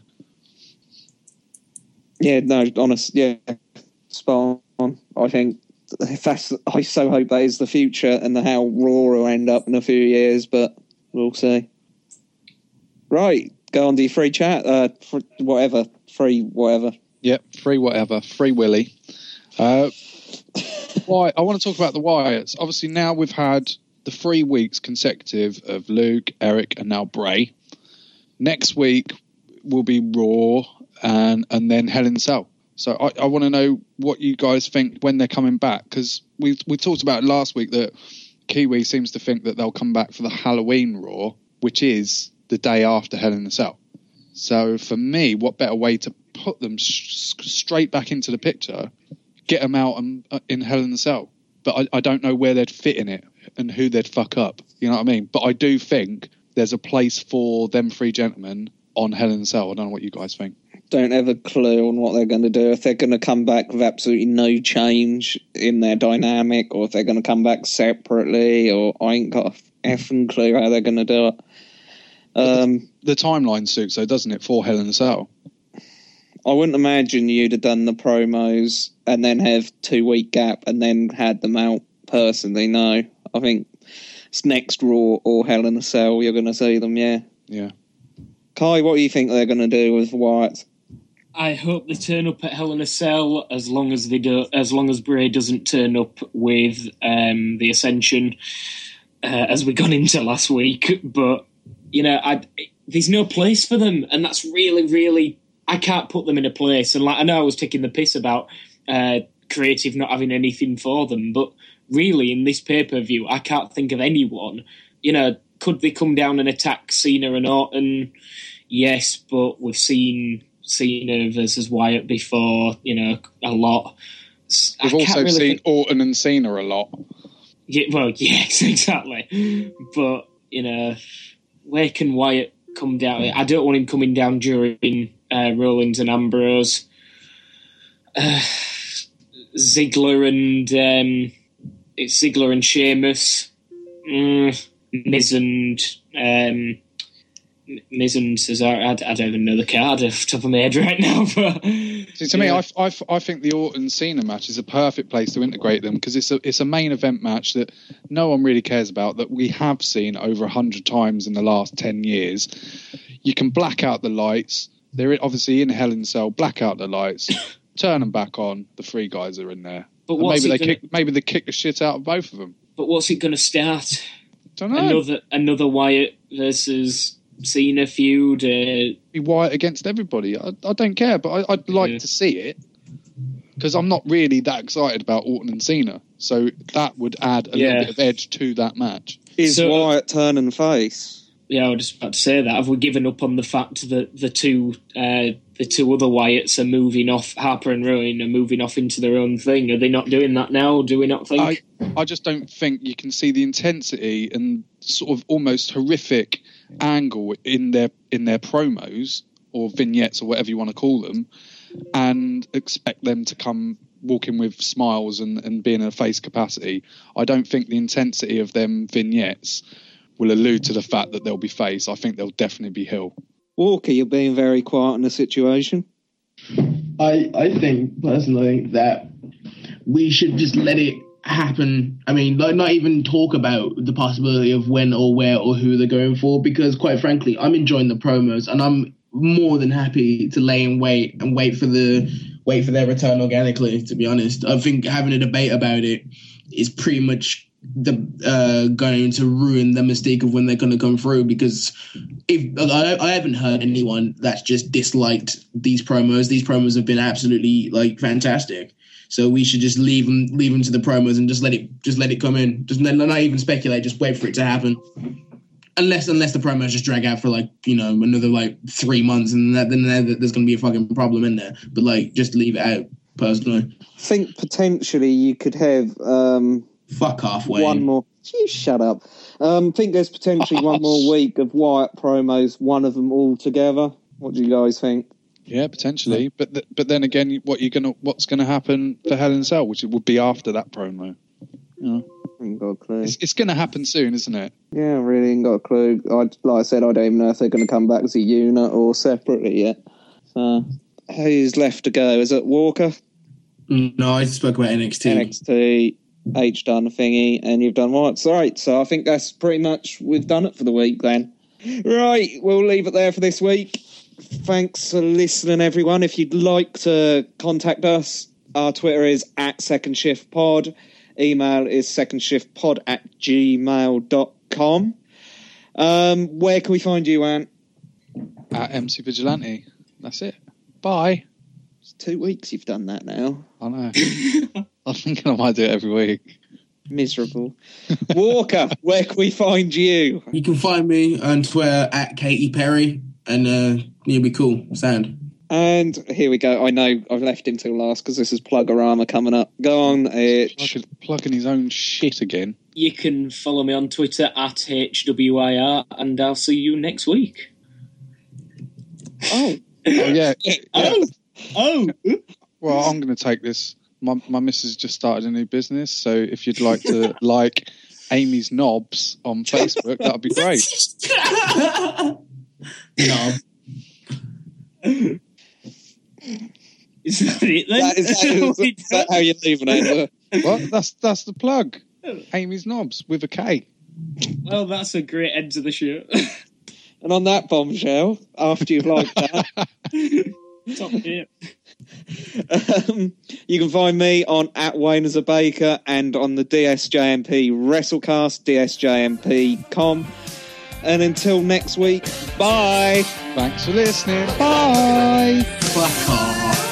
Yeah, no, honest, yeah, spot on. I think if that's, I so hope that is the future and the how Raw will end up in a few years, but we'll see. Right, go on to your free chat, uh, for whatever, free whatever. Yep, free whatever, free Willy. Uh, why I want to talk about the Wyatts. Obviously, now we've had the three weeks consecutive of Luke, Eric, and now Bray. Next week will be Raw and and then Hell in a Cell. So I, I want to know what you guys think when they're coming back, because we we talked about last week that Kiwi seems to think that they'll come back for the Halloween Raw, which is the day after Hell in a Cell. So for me, what better way to put them sh- straight back into the picture, get them out and, uh, in Hell in a Cell. But I, I don't know where they'd fit in it and who they'd fuck up. You know what I mean? But I do think there's a place for them three gentlemen on Hell in a Cell. I don't know what you guys think. Don't have a clue on what they're going to do. If they're going to come back with absolutely no change in their dynamic, or if they're going to come back separately, or I ain't got a effing clue how they're going to do it. Um, the, the timeline suits though, doesn't it, for Hell in a Cell? I wouldn't imagine you'd have done the promos and then have two week gap and then had them out personally. No, I think it's next Raw or Hell in a Cell you're going to see them. Yeah. Yeah. Kai, what do you think they're going to do with Wyatt? I hope they turn up at Hell in a Cell as long as they do, as long as Bray doesn't turn up with um, the Ascension, uh, as we got into last week. But you know, I, there's no place for them, and that's really, really. I can't put them in a place. And like I know I was taking the piss about uh, creative not having anything for them, but really in this pay per view, I can't think of anyone. You know, could they come down and attack Cena and Orton? Yes, but we've seen Cena versus Wyatt before. You know, a lot. We've I also can't really seen think- Orton and Cena a lot. Yeah, well, yes, exactly. But you know, where can Wyatt come down? I don't want him coming down during uh, Rollins and Ambrose, uh, Ziggler and um, it's Ziggler and Sheamus, mm, Miz and um, Miz and Cesaro. I, I don't even know the card off the top of my head right now. But See, to me, I, I, I think the Orton Cena match is a perfect place to integrate them because it's a it's a main event match that no one really cares about, that we have seen over a hundred times in the last ten years. You can black out the lights. They're obviously in Hell in a Cell. Black out the lights, turn them back on. The three guys are in there. But And what's maybe they it gonna- kick maybe they kick the shit out of both of them. But what's it going to start? Don't know. Another another Wyatt versus Cena feud. Uh, Be Wyatt against everybody. I, I don't care, but I, I'd like Yeah. to see it because I'm not really that excited about Orton and Cena. So that would add a Yeah. little bit of edge to that match. Is So- Wyatt turning face? yeah, I was just about to say that. Have we given up on the fact that the two uh, the two other Wyatts are moving off? Harper and Rowan are moving off into their own thing. Are they not doing that now? Do we not think? I, I just don't think you can see the intensity and sort of almost horrific angle in their in their promos or vignettes or whatever you want to call them, and expect them to come walking with smiles and, and be in a face capacity. I don't think the intensity of them vignettes will allude to the fact that they'll be face. I think they'll definitely be heel. Walker, you're being very quiet in the situation. I I think personally that we should just let it happen. I mean, like, not even talk about the possibility of when or where or who they're going for, because quite frankly, I'm enjoying the promos and I'm more than happy to lay in wait and wait for the wait for their return organically. To be honest, I think having a debate about it is pretty much the uh, going to ruin the mystique of when they're going to come through, because if I, I haven't heard anyone that's just disliked these promos. These promos have been absolutely like fantastic. So we should just leave them, leave them to the promos and just let it, just let it come in. Just not, not even speculate. Just wait for it to happen. Unless, unless the promos just drag out for like, you know, another like three months, and that, then there's going to be a fucking problem in there. But like, just leave it out. Personally, I think potentially you could have um, fuck off, Wayne. one more. You shut up. Um, I think there's potentially one more week of Wyatt promos. One of them all together. What do you guys think? Yeah, potentially. But th- but then again, what you gonna what's going to happen for Hell in a Cell, which would be after that promo? You know, I ain't got a clue. it's, it's going to happen soon, isn't it? Yeah, I really ain't got a clue. I, like I said, I don't even know if they're going to come back as a unit or separately yet. So, who's left to go? Is it Walker? No, I spoke about N X T. N X T, H done a thingy, and you've done Wyatt. So, right, so I think that's pretty much, we've done it for the week then. Right, we'll leave it there for this week. Thanks for listening, everyone. If you'd like to contact us, our Twitter is at Second Shift Pod. Email is secondshiftpod at gmail dot com. Um, where can we find you, Ant? At M C Vigilante. That's it. Bye. It's two weeks you've done that now. I know. I'm thinking I might do it every week. Miserable. Walker, where can we find you? You can find me on Twitter at Katy Perry, and uh, you'll be cool. Sound. And here we go. I know I've left him till last because this is Plugorama coming up. Go on, H. Plugging his own shit again. You can follow me on Twitter at H W I R, and I'll see you next week. Oh. Oh, yeah. Oh. Oh. Well, I'm going to take this. My, my missus just started a new business, so if you'd like to like Amy's Knobs on Facebook, that would be great. No. Is that it then? That is, that is, is that how you're leaving it? What? That's that's the plug. Amy's Knobs with a K. Well, that's a great end to the show. And on that bombshell, after you've liked that, top here. Um, you can find me on at Wayne as a Baker and on the D S J M P Wrestlecast, D S J M P dot com. And until next week, bye. Thanks for listening. Bye. Fuck off.